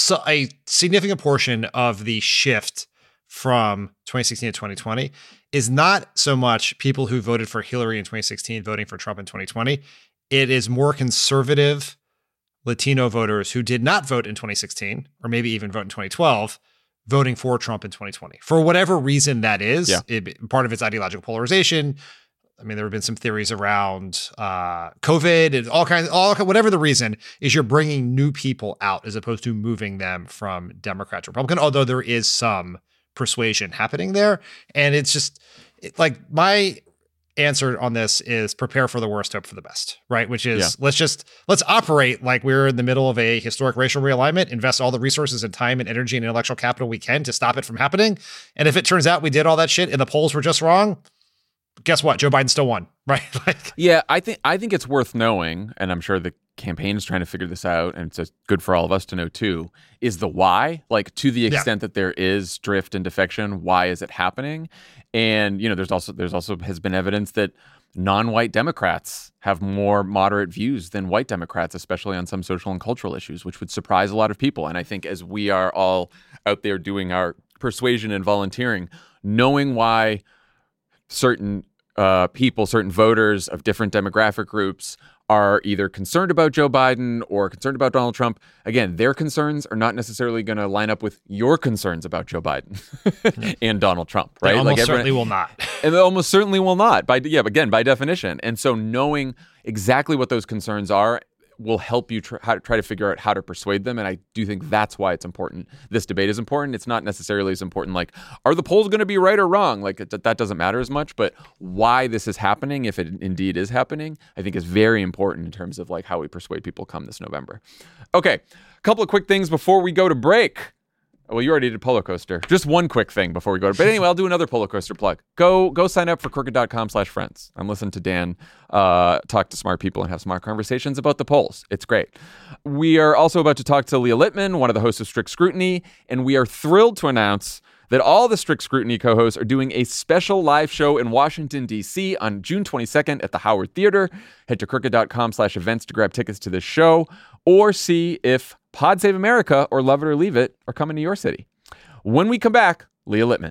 significant portion of the shift from 2016 to 2020 is not so much people who voted for Hillary in 2016 voting for Trump in 2020. It is more conservative Latino voters who did not vote in 2016 or maybe even vote in 2012 voting for Trump in 2020. For whatever reason that is, part of its ideological polarization. I mean, there have been some theories around COVID and whatever the reason is, you're bringing new people out as opposed to moving them from Democrat to Republican, although there is some persuasion happening there. And it's just like my answer on this is prepare for the worst, hope for the best, right? Which is let's operate like we're in the middle of a historic racial realignment, invest all the resources and time and energy and intellectual capital we can to stop it from happening. And if it turns out we did all that shit and the polls were just wrong, guess what? Joe Biden still won, right? Yeah, I think it's worth knowing, and I'm sure the campaign is trying to figure this out, and it's good for all of us to know too, is the why. Like, to the extent that there is drift and defection, why is it happening? And there's also has been evidence that non-white Democrats have more moderate views than white Democrats, especially on some social and cultural issues, which would surprise a lot of people. And I think as we are all out there doing our persuasion and volunteering, knowing why certain people, certain voters of different demographic groups are either concerned about Joe Biden or concerned about Donald Trump, again, their concerns are not necessarily going to line up with your concerns about Joe Biden and Donald Trump, right? They almost certainly will not. And they almost certainly will not, by definition. And so knowing exactly what those concerns are will help you try to figure out how to persuade them. And I do think that's why it's important. This debate is important. It's not necessarily as important like, are the polls going to be right or wrong? Like that doesn't matter as much, but why this is happening, if it indeed is happening, I think is very important in terms of like how we persuade people come this November. Okay, a couple of quick things before we go to break. Well, you already did Polo Coaster. Just one quick thing before we go to. But anyway, I'll do another Polo Coaster plug. Go sign up for crooked.com/friends. I'm listening to Dan talk to smart people and have smart conversations about the polls. It's great. We are also about to talk to Leah Littman, one of the hosts of Strict Scrutiny, and we are thrilled to announce that all the Strict Scrutiny co-hosts are doing a special live show in Washington, D.C. on June 22nd at the Howard Theater. Head to crooked.com/events to grab tickets to this show or see if Pod Save America or Love It or Leave It are coming to your city. When we come back, Leah Littman.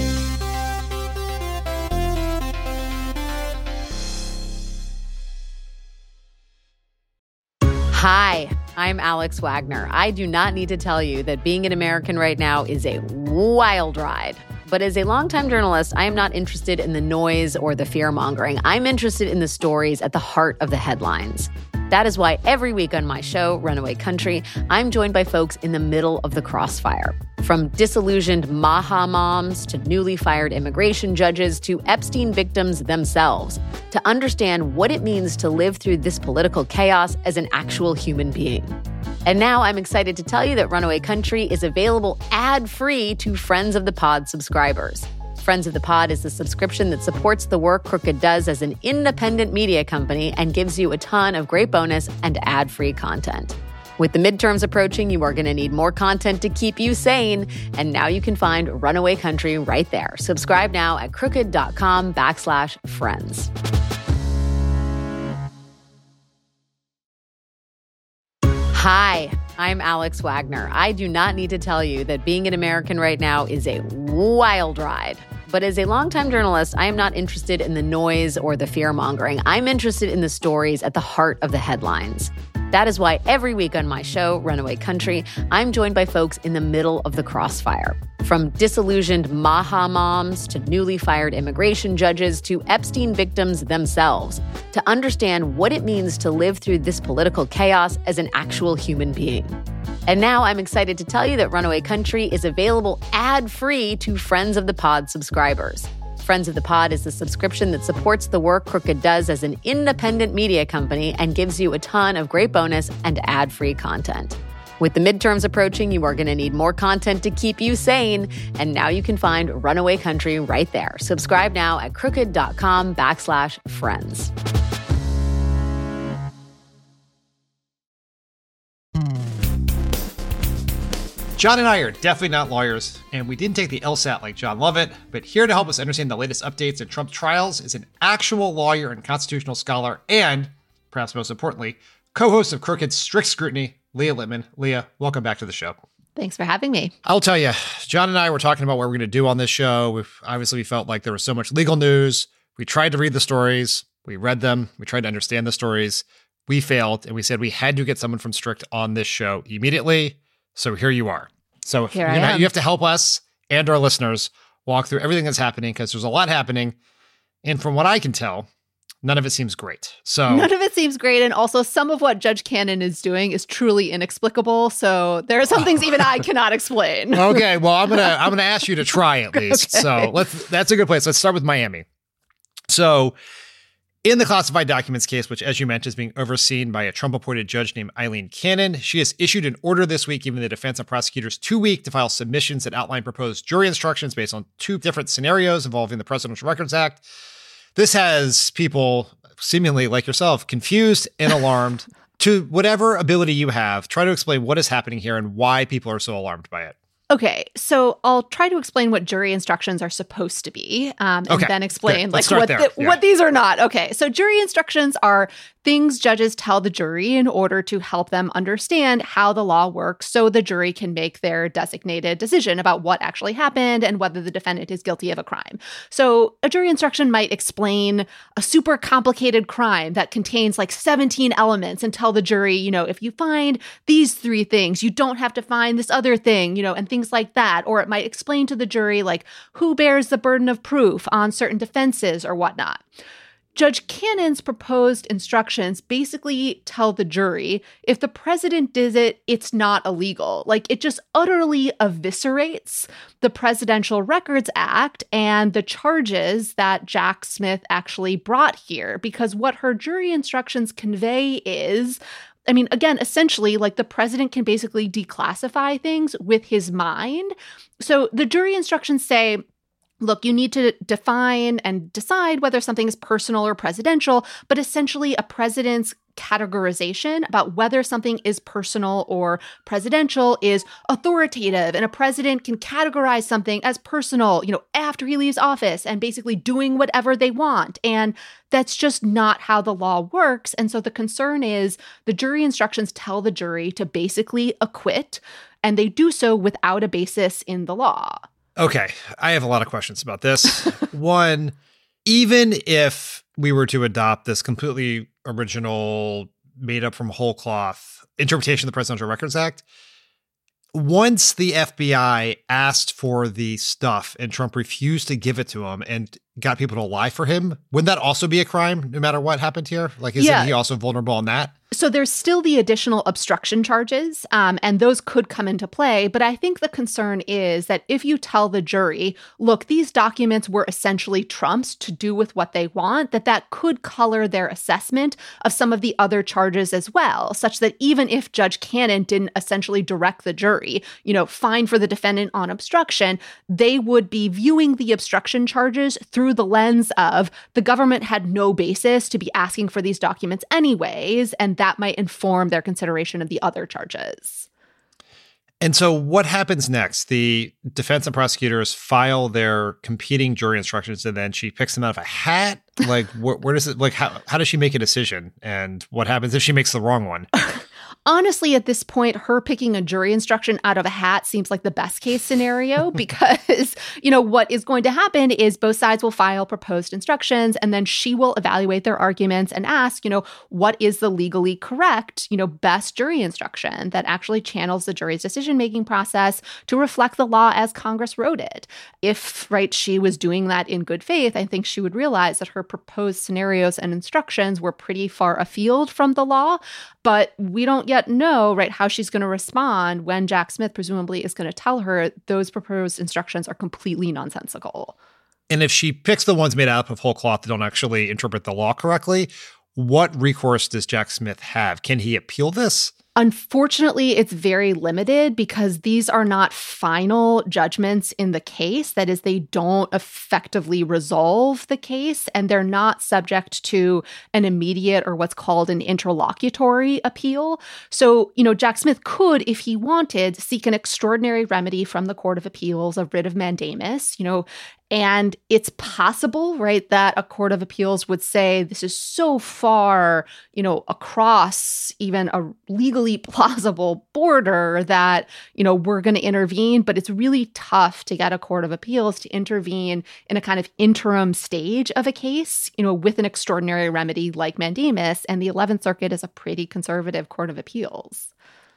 Hi, I'm Alex Wagner. I do not need to tell you that being an American right now is a wild ride. But as a longtime journalist, I am not interested in the noise or the fear-mongering. I'm interested in the stories at the heart of the headlines. That is why every week on my show, Runaway Country, I'm joined by folks in the middle of the crossfire. From disillusioned Maha moms to newly fired immigration judges to Epstein victims themselves, to understand what it means to live through this political chaos as an actual human being. And now I'm excited to tell you that Runaway Country is available ad-free to Friends of the Pod subscribers. Friends of the Pod is the subscription that supports the work Crooked does as an independent media company and gives you a ton of great bonus and ad-free content. With the midterms approaching, you are going to need more content to keep you sane. And now you can find Runaway Country right there. Subscribe now at crooked.com/friends. Hi, I'm Alex Wagner. I do not need to tell you that being an American right now is a wild ride. But as a longtime journalist, I am not interested in the noise or the fear-mongering. I'm interested in the stories at the heart of the headlines. That is why every week on my show, Runaway Country, I'm joined by folks in the middle of the crossfire. From disillusioned Maha moms to newly fired immigration judges to Epstein victims themselves, to understand what it means to live through this political chaos as an actual human being. And now I'm excited to tell you that Runaway Country is available ad-free to Friends of the Pod subscribers. Friends of the Pod is the subscription that supports the work Crooked does as an independent media company and gives you a ton of great bonus and ad-free content. With the midterms approaching, you are going to need more content to keep you sane. And now you can find Runaway Country right there. Subscribe now at crooked.com/friends. John and I are definitely not lawyers, and we didn't take the LSAT like John Lovett, but here to help us understand the latest updates in Trump trials is an actual lawyer and constitutional scholar, and, perhaps most importantly, co-host of Crooked's Strict Scrutiny, Leah Littman. Leah, welcome back to the show. Thanks for having me. I'll tell you, John and I were talking about what we're going to do on this show. We felt like there was so much legal news. We tried to read the stories. We read them. We tried to understand the stories. We failed, and we said we had to get someone from Strict on this show immediately. So here you are. So you have to help us and our listeners walk through everything that's happening, because there's a lot happening. And from what I can tell, none of it seems great. So none of it seems great. And also some of what Judge Cannon is doing is truly inexplicable. So there are some things even I cannot explain. Okay. Well, I'm gonna ask you to try at least. Okay. So that's a good place. Let's start with Miami. So in the classified documents case, which, as you mentioned, is being overseen by a Trump-appointed judge named Eileen Cannon, she has issued an order this week giving the defense and prosecutors 2 weeks to file submissions that outline proposed jury instructions based on 2 different scenarios involving the Presidential Records Act. This has people, seemingly like yourself, confused and alarmed. To whatever ability you have, try to explain what is happening here and why people are so alarmed by it. Okay, so I'll try to explain what jury instructions are supposed to be, and then explain what these are not. Okay, so jury instructions are things judges tell the jury in order to help them understand how the law works so the jury can make their designated decision about what actually happened and whether the defendant is guilty of a crime. So a jury instruction might explain a super complicated crime that contains like 17 elements and tell the jury, if you find these 3 things, you don't have to find this other thing, and things like that. Or it might explain to the jury, like, who bears the burden of proof on certain defenses or whatnot. Judge Cannon's proposed instructions basically tell the jury if the president did it, it's not illegal. Like, it just utterly eviscerates the Presidential Records Act and the charges that Jack Smith actually brought here, because what her jury instructions convey is, again, essentially, like, the president can basically declassify things with his mind. So the jury instructions say, look, you need to define and decide whether something is personal or presidential, but essentially a president's categorization about whether something is personal or presidential is authoritative, and a president can categorize something as personal, after he leaves office and basically doing whatever they want. And that's just not how the law works. And so the concern is the jury instructions tell the jury to basically acquit, and they do so without a basis in the law. Okay, I have a lot of questions about this. One, even if we were to adopt this completely original, made up from whole cloth interpretation of the Presidential Records Act, once the FBI asked for the stuff and Trump refused to give it to him and got people to lie for him, wouldn't that also be a crime no matter what happened here? Like, isn't he also vulnerable on that? So there's still the additional obstruction charges, and those could come into play. But I think the concern is that if you tell the jury, look, these documents were essentially Trump's to do with what they want, that could color their assessment of some of the other charges as well, such that even if Judge Cannon didn't essentially direct the jury, fine for the defendant on obstruction, they would be viewing the obstruction charges through the lens of the government had no basis to be asking for these documents anyways, and that might inform their consideration of the other charges. And so what happens next? The defense and prosecutors file their competing jury instructions, and then she picks them out of a hat? Like, where does it, like, how does she make a decision? And what happens if she makes the wrong one? Honestly, at this point, her picking a jury instruction out of a hat seems like the best case scenario because, what is going to happen is both sides will file proposed instructions, and then she will evaluate their arguments and ask, what is the legally correct, best jury instruction that actually channels the jury's decision-making process to reflect the law as Congress wrote it. If, she was doing that in good faith, I think she would realize that her proposed scenarios and instructions were pretty far afield from the law, but we don't yet know, how she's going to respond when Jack Smith presumably is going to tell her those proposed instructions are completely nonsensical. And if she picks the ones made up of whole cloth that don't actually interpret the law correctly, what recourse does Jack Smith have? Can he appeal this? Unfortunately, it's very limited because these are not final judgments in the case. That is, they don't effectively resolve the case, and they're not subject to an immediate or what's called an interlocutory appeal. So, Jack Smith could, if he wanted, seek an extraordinary remedy from the Court of Appeals, a writ of mandamus, and it's possible, that a court of appeals would say this is so far, across even a legally plausible border that, we're going to intervene. But it's really tough to get a court of appeals to intervene in a kind of interim stage of a case, with an extraordinary remedy like mandamus. And the 11th Circuit is a pretty conservative court of appeals.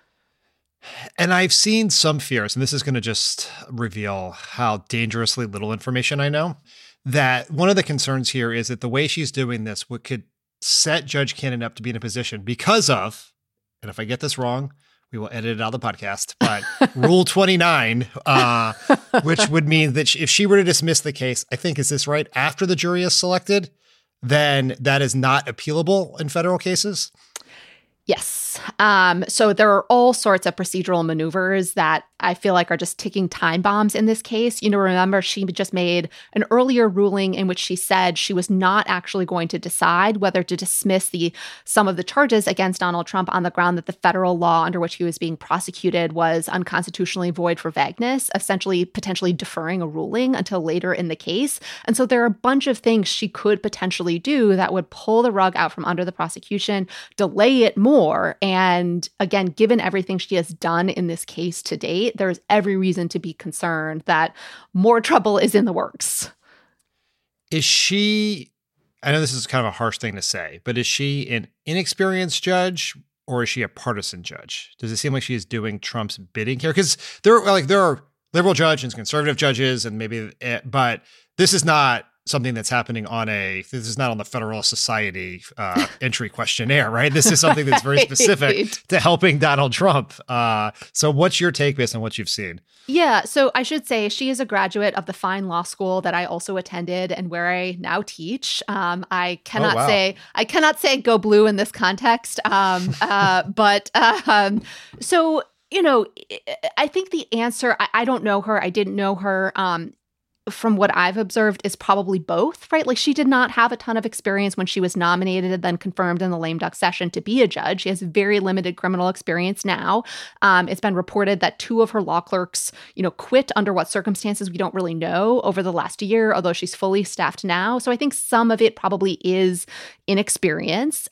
And I've seen some fears, and this is going to just reveal how dangerously little information I know, that one of the concerns here is that the way she's doing this could set Judge Cannon up to be in a position because of, and if I get this wrong, we will edit it out of the podcast, but Rule 29, which would mean that if she were to dismiss the case, I think, is this right, after the jury is selected, then that is not appealable in federal cases? Yes. So there are all sorts of procedural maneuvers that I feel like are just ticking time bombs in this case. Remember, she just made an earlier ruling in which she said she was not actually going to decide whether to dismiss some of the charges against Donald Trump on the ground that the federal law under which he was being prosecuted was unconstitutionally void for vagueness, essentially potentially deferring a ruling until later in the case. And so there are a bunch of things she could potentially do that would pull the rug out from under the prosecution, delay it more. And again, given everything she has done in this case to date, there's every reason to be concerned that more trouble is in the works. Is she, I know this is kind of a harsh thing to say, but is she an inexperienced judge or is she a partisan judge? Does it seem like she is doing Trump's bidding here? Because there are liberal judges and conservative judges, and but this is not something that's happening this is not on the Federalist Society entry questionnaire, right? This is something that's very specific to helping Donald Trump. So what's your take based on what you've seen? Yeah, so I should say she is a graduate of the fine law school that I also attended and where I now teach. I cannot say go blue in this context. But so, I think the answer, I don't know her. I didn't know her. From what I've observed, is probably both, right? Like, she did not have a ton of experience when she was nominated and then confirmed in the lame duck session to be a judge. She has very limited criminal experience now. It's been reported that 2 of her law clerks, quit under what circumstances we don't really know over the last year, although she's fully staffed now. So I think some of it probably is inexperience.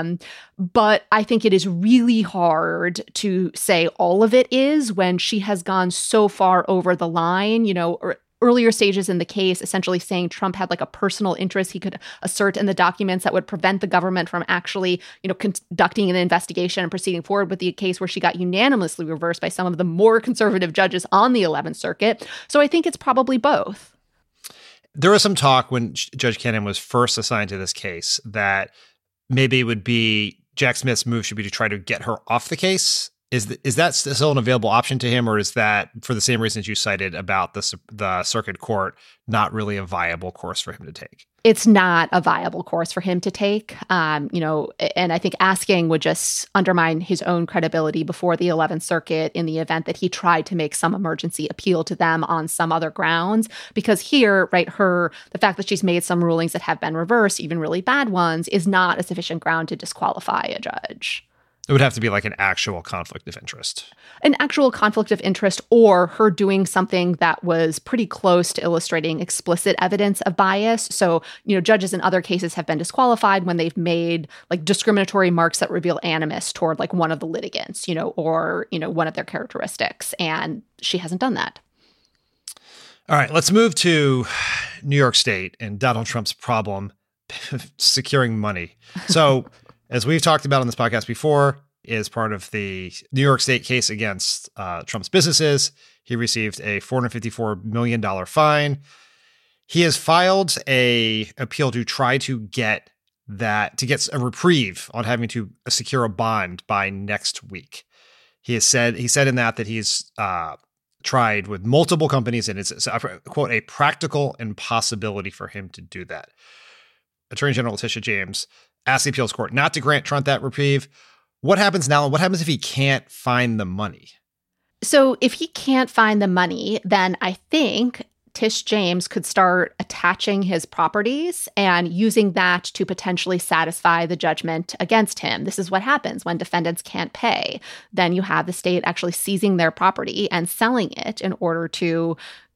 But I think it is really hard to say all of it is when she has gone so far over the line, or earlier stages in the case, essentially saying Trump had like a personal interest he could assert in the documents that would prevent the government from actually, conducting an investigation and proceeding forward with the case, where she got unanimously reversed by some of the more conservative judges on the 11th Circuit. So I think it's probably both. There was some talk when Judge Cannon was first assigned to this case that maybe it would be Jack Smith's move should be to try to get her off the case. Is that still an available option to him, or is that, for the same reasons you cited about the circuit court, not really a viable course for him to take? It's not a viable course for him to take, and I think asking would just undermine his own credibility before the 11th Circuit in the event that he tried to make some emergency appeal to them on some other grounds. Because here, right, the fact that she's made some rulings that have been reversed, even really bad ones, is not a sufficient ground to disqualify a judge. It would have to be like an actual conflict of interest. An actual conflict of interest, or her doing something that was pretty close to illustrating explicit evidence of bias. So, judges in other cases have been disqualified when they've made like discriminatory marks that reveal animus toward like one of the litigants, or one of their characteristics. And she hasn't done that. All right, let's move to New York State and Donald Trump's problem securing money. So, as we've talked about on this podcast before, is part of the New York State case against Trump's businesses. He received a $454 million fine. He has filed an appeal to try to get a reprieve on having to secure a bond by next week. He said in that he's tried with multiple companies, and it's, quote, a practical impossibility for him to do that. Attorney General Letitia James asked the appeals court not to grant Trump that reprieve. What happens now, and what happens if he can't find the money? So if he can't find the money, then I think Tish James could start attaching his properties and using that to potentially satisfy the judgment against him. This is what happens when defendants can't pay. Then you have the state actually seizing their property and selling it in order to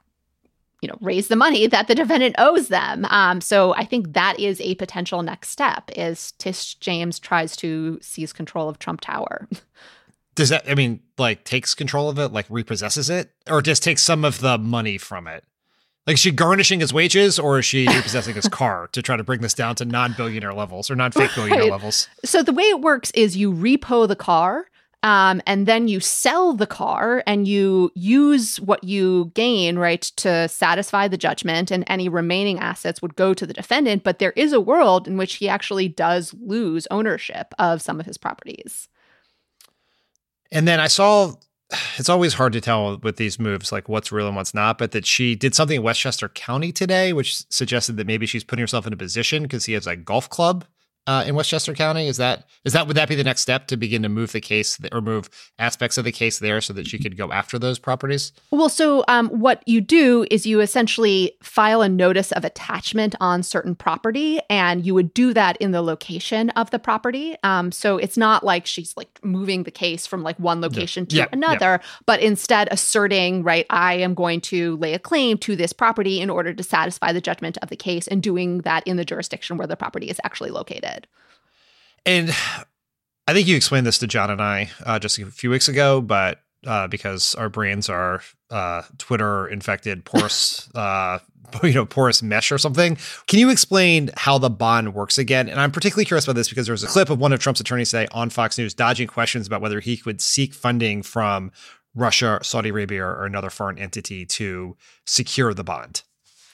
raise the money that the defendant owes them. So I think that is a potential next step, is Tish James tries to seize control of Trump Tower. Does that, takes control of it, like repossesses it, or just takes some of the money from it? Like, is she garnishing his wages, or is she repossessing his car to try to bring this down to non-billionaire levels or non-fake billionaire levels? So the way it works is you repo the car, and then you sell the car and you use what you gain, right, to satisfy the judgment, and any remaining assets would go to the defendant. But there is a world in which he actually does lose ownership of some of his properties. And then I saw, it's always hard to tell with these moves, like what's real and what's not, but that she did something in Westchester County today, which suggested that maybe she's putting herself in a position because he has a golf club in Westchester County? Would that be the next step to begin to move the case or move aspects of the case there so that she could go after those properties? Well, so what you do is you essentially file a notice of attachment on certain property, and you would do that in the location of the property. So it's not like she's like moving the case from like one location to another, but instead asserting, right, I am going to lay a claim to this property in order to satisfy the judgment of the case, and doing that in the jurisdiction where the property is actually located. And I think you explained this to John and I just a few weeks ago, but because our brains are Twitter-infected, porous, porous mesh or something. Can you explain how the bond works again? And I'm particularly curious about this because there was a clip of one of Trump's attorneys today on Fox News dodging questions about whether he could seek funding from Russia, Saudi Arabia, or another foreign entity to secure the bond.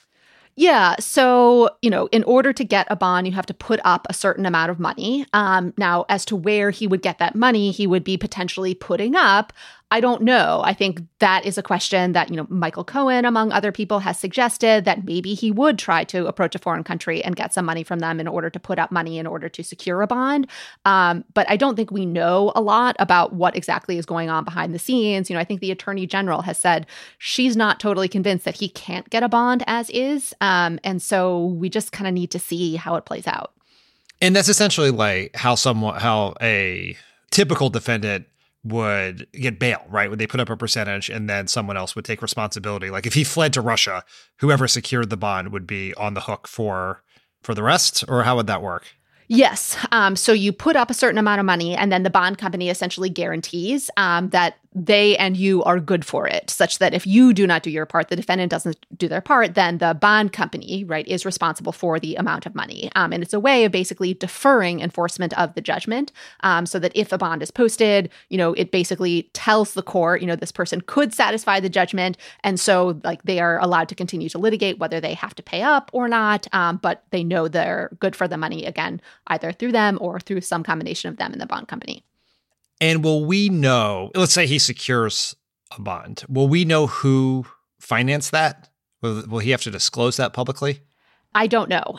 Yeah. So, in order to get a bond, you have to put up a certain amount of money. Now, as to where he would get that money, he would be potentially putting up, I don't know. I think that is a question that, Michael Cohen, among other people, has suggested that maybe he would try to approach a foreign country and get some money from them in order to put up money in order to secure a bond. But I don't think we know a lot about what exactly is going on behind the scenes. I think the Attorney General has said she's not totally convinced that he can't get a bond as is. And so we just kind of need to see how it plays out. And that's essentially like how a typical defendant would get bail, right? Would they put up a percentage and then someone else would take responsibility? Like if he fled to Russia, whoever secured the bond would be on the hook for the rest, or how would that work? Yes. So you put up a certain amount of money, and then the bond company essentially guarantees that they and you are good for it, such that if you do not do your part, the defendant doesn't do their part, then the bond company, right, is responsible for the amount of money. And it's a way of basically deferring enforcement of the judgment, so that if a bond is posted, it basically tells the court, this person could satisfy the judgment. And so like they are allowed to continue to litigate whether they have to pay up or not. But they know they're good for the money, again, either through them or through some combination of them and the bond company. And will we know, let's say he secures a bond, will we know who financed that? Will he have to disclose that publicly? I don't know.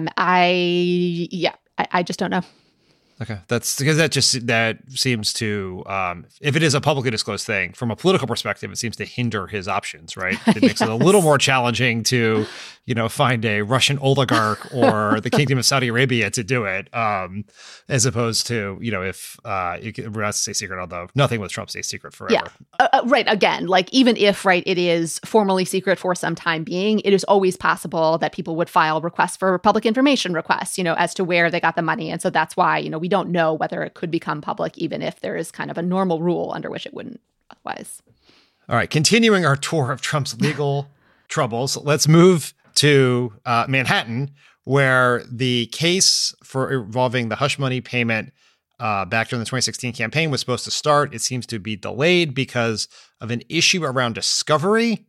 I just don't know. Okay. That's because that seems to, if it is a publicly disclosed thing, from a political perspective, it seems to hinder his options, right? It makes it a little more challenging to, find a Russian oligarch or the Kingdom of Saudi Arabia to do it, as opposed to, if we're not to say secret, although nothing with Trump stays secret forever. Yeah. Right. Again, like even if, right, it is formally secret for some time being, it is always possible that people would file requests for public information requests, as to where they got the money. And so that's why, we don't know whether it could become public, even if there is kind of a normal rule under which it wouldn't otherwise. All right. Continuing our tour of Trump's legal troubles, let's move to Manhattan, where the case for involving the hush money payment back during the 2016 campaign was supposed to start. It seems to be delayed because of an issue around discovery.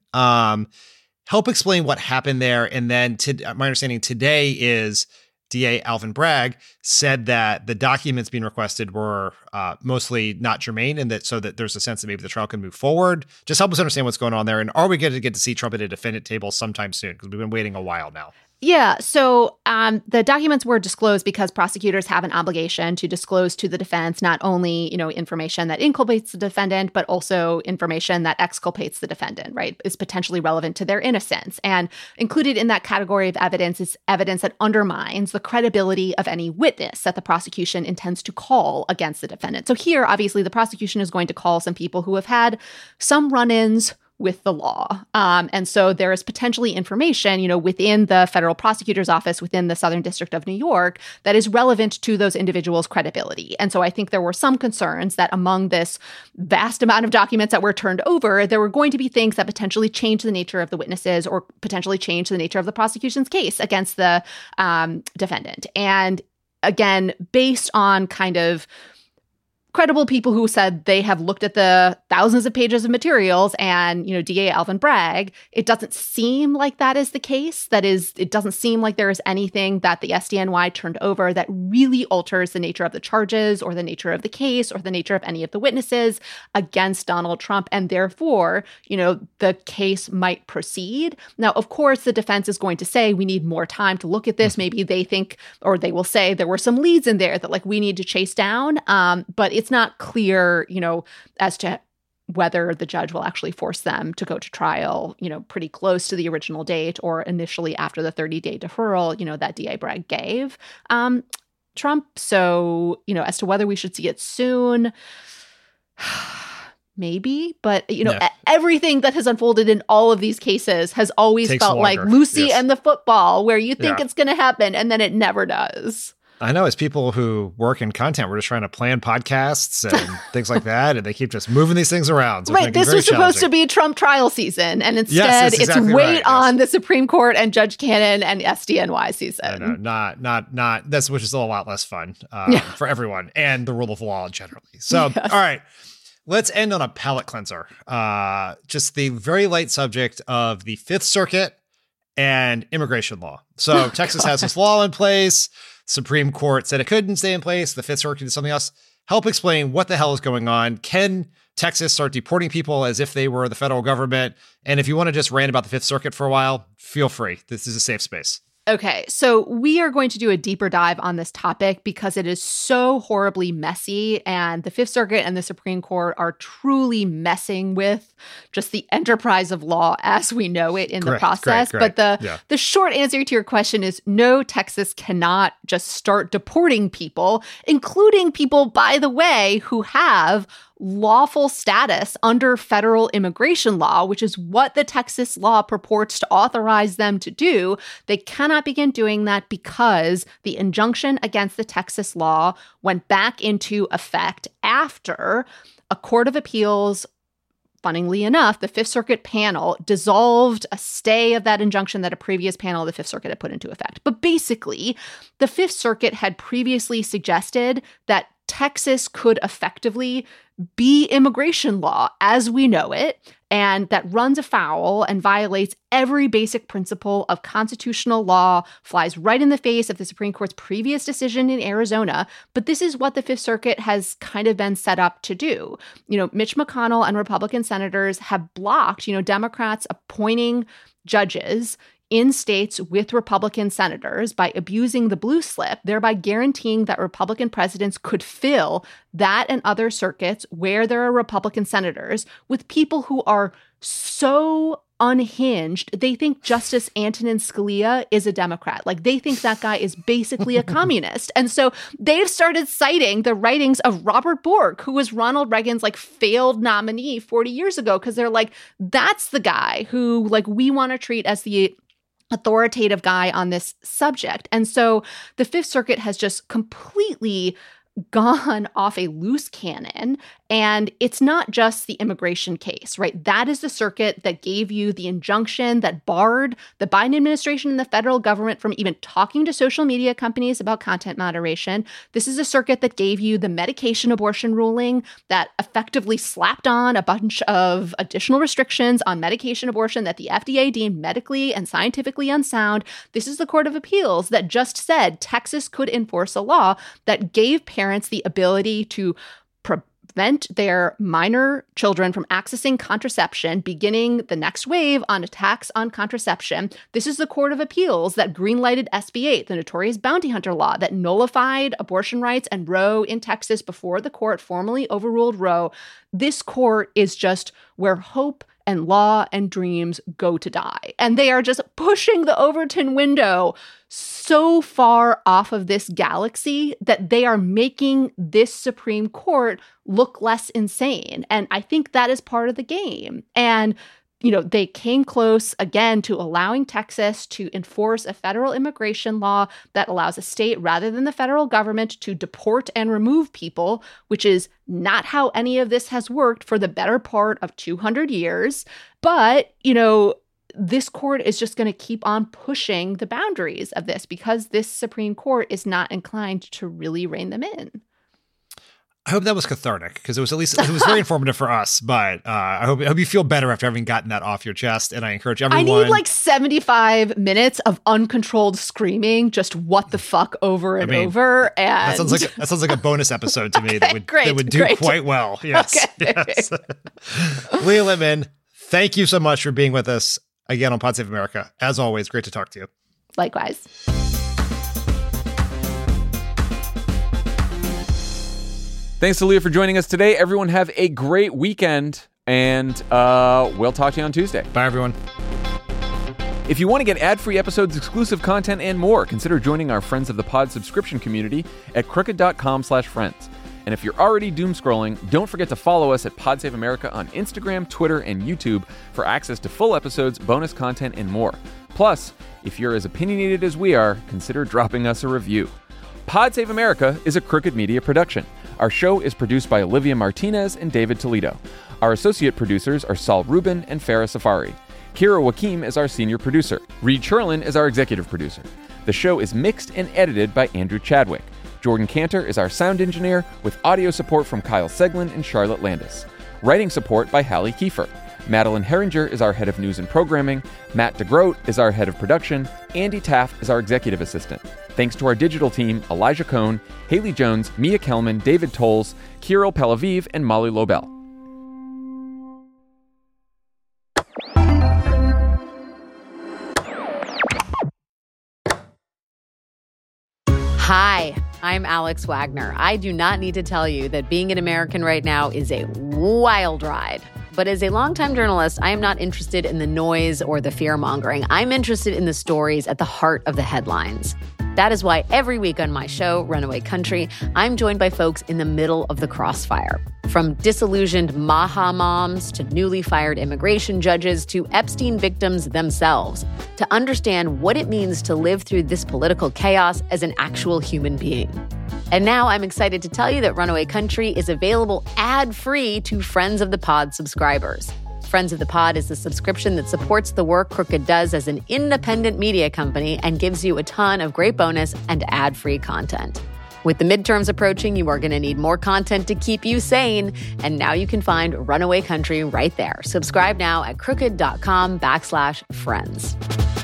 Help explain what happened there. And then my understanding today is DA Alvin Bragg said that the documents being requested were mostly not germane, and so that there's a sense that maybe the trial can move forward. Just help us understand what's going on there. And are we going to get to see Trump at a defendant table sometime soon? Because we've been waiting a while now. Yeah. So the documents were disclosed because prosecutors have an obligation to disclose to the defense not only, information that inculpates the defendant, but also information that exculpates the defendant, right, is potentially relevant to their innocence. And included in that category of evidence is evidence that undermines the credibility of any witness that the prosecution intends to call against the defendant. So here, obviously, the prosecution is going to call some people who have had some run-ins with the law. And so there is potentially information, within the federal prosecutor's office, within the Southern District of New York, that is relevant to those individuals' credibility. And so I think there were some concerns that among this vast amount of documents that were turned over, there were going to be things that potentially change the nature of the witnesses or potentially change the nature of the prosecution's case against the defendant. And again, based on kind of credible people who said they have looked at the thousands of pages of materials and, DA Alvin Bragg, it doesn't seem like that is the case. That is, it doesn't seem like there is anything that the SDNY turned over that really alters the nature of the charges or the nature of the case or the nature of any of the witnesses against Donald Trump. And therefore, the case might proceed. Now, of course, the defense is going to say we need more time to look at this. Maybe they think, or they will say there were some leads in there that we need to chase down. But it's not clear, as to whether the judge will actually force them to go to trial, pretty close to the original date or initially after the 30-day deferral, that DA Bragg gave Trump. So, as to whether we should see it soon, maybe. But, everything that has unfolded in all of these cases has always felt longer. Like Lucy and the football, where you think it's going to happen and then it never does. I know, as people who work in content, we're just trying to plan podcasts and things like that, and they keep just moving these things around. So right, this was supposed to be Trump trial season, and instead it's wait on the Supreme Court and Judge Cannon and SDNY season. Not that's, which is a lot less fun for everyone and the rule of law generally. So, all right, let's end on a palate cleanser. Just the very light subject of the Fifth Circuit and immigration law. So Texas has this law in place. Supreme Court said it couldn't stay in place. The Fifth Circuit did something else. Help explain what the hell is going on. Can Texas start deporting people as if they were the federal government? And if you want to just rant about the Fifth Circuit for a while, feel free. This is a safe space. Okay, so we are going to do a deeper dive on this topic because it is so horribly messy, and the Fifth Circuit and the Supreme Court are truly messing with just the enterprise of law as we know it in the process. But the short answer to your question is no, Texas cannot just start deporting people, including people, by the way, who have lawful status under federal immigration law, which is what the Texas law purports to authorize them to do. They cannot begin doing that because the injunction against the Texas law went back into effect after a court of appeals, funnily enough, the Fifth Circuit panel dissolved a stay of that injunction that a previous panel of the Fifth Circuit had put into effect. But basically, the Fifth Circuit had previously suggested that Texas could effectively be immigration law as we know it, and that runs afoul and violates every basic principle of constitutional law, flies right in the face of the Supreme Court's previous decision in Arizona. But this is what the Fifth Circuit has kind of been set up to do. Mitch McConnell and Republican senators have blocked, Democrats appointing judges in states with Republican senators by abusing the blue slip, thereby guaranteeing that Republican presidents could fill that and other circuits where there are Republican senators with people who are so unhinged. They think Justice Antonin Scalia is a Democrat. They think that guy is basically a communist. And so they've started citing the writings of Robert Bork, who was Ronald Reagan's failed nominee 40 years ago, because they're that's the guy who we want to treat as the authoritative guy on this subject. And so the Fifth Circuit has just completely gone off a loose cannon. And it's not just the immigration case, right? That is the circuit that gave you the injunction that barred the Biden administration and the federal government from even talking to social media companies about content moderation. This is a circuit that gave you the medication abortion ruling that effectively slapped on a bunch of additional restrictions on medication abortion that the FDA deemed medically and scientifically unsound. This is the Court of Appeals that just said Texas could enforce a law that gave parents the ability to prevent their minor children from accessing contraception, beginning the next wave on attacks on contraception. This is the Court of Appeals that greenlighted SB 8, the notorious bounty hunter law that nullified abortion rights and Roe in Texas before the court formally overruled Roe. This court is just where hope and law and dreams go to die. And they are just pushing the Overton window so far off of this galaxy that they are making this Supreme Court look less insane. And I think that is part of the game. And they came close, again, to allowing Texas to enforce a federal immigration law that allows a state, rather than the federal government, to deport and remove people, which is not how any of this has worked for the better part of 200 years. But, this court is just going to keep on pushing the boundaries of this because this Supreme Court is not inclined to really rein them in. I hope that was cathartic because it was very informative for us. But I hope you feel better after having gotten that off your chest. And I encourage everyone. I need like 75 minutes of uncontrolled screaming, just what the fuck over and over. And that sounds like a bonus episode to me that would do quite well. Yes. Okay. Yes. Leah Littman, thank you so much for being with us again on Pod Save America. As always, great to talk to you. Likewise. Thanks to Leah for joining us today. Everyone have a great weekend, and we'll talk to you on Tuesday. Bye, everyone. If you want to get ad-free episodes, exclusive content, and more, consider joining our Friends of the Pod subscription community at crooked.com/friends. And if you're already doom scrolling, don't forget to follow us at Pod Save America on Instagram, Twitter, and YouTube for access to full episodes, bonus content, and more. Plus, if you're as opinionated as we are, consider dropping us a review. Pod Save America is a Crooked Media production. Our show is produced by Olivia Martinez and David Toledo. Our associate producers are Saul Rubin and Farah Safari. Kira Wakim is our senior producer. Reed Sherlin is our executive producer. The show is mixed and edited by Andrew Chadwick. Jordan Cantor is our sound engineer, with audio support from Kyle Seglin and Charlotte Landis. Writing support by Hallie Kiefer. Madeline Herringer is our head of news and programming. Matt DeGroat is our head of production. Andy Taft is our executive assistant. Thanks to our digital team, Elijah Cohn, Haley Jones, Mia Kelman, David Tolles, Kirill Pelaviv, and Molly Lobel. Hi, I'm Alex Wagner. I do not need to tell you that being an American right now is a wild ride. But as a longtime journalist, I am not interested in the noise or the fear-mongering. I'm interested in the stories at the heart of the headlines. That is why every week on my show, Runaway Country, I'm joined by folks in the middle of the crossfire. From disillusioned Maha moms to newly fired immigration judges to Epstein victims themselves, to understand what it means to live through this political chaos as an actual human being. And now I'm excited to tell you that Runaway Country is available ad-free to Friends of the Pod subscribers. Friends of the Pod is the subscription that supports the work Crooked does as an independent media company and gives you a ton of great bonus and ad-free content. With the midterms approaching, you are going to need more content to keep you sane. And now you can find Runaway Country right there. Subscribe now at crooked.com/friends.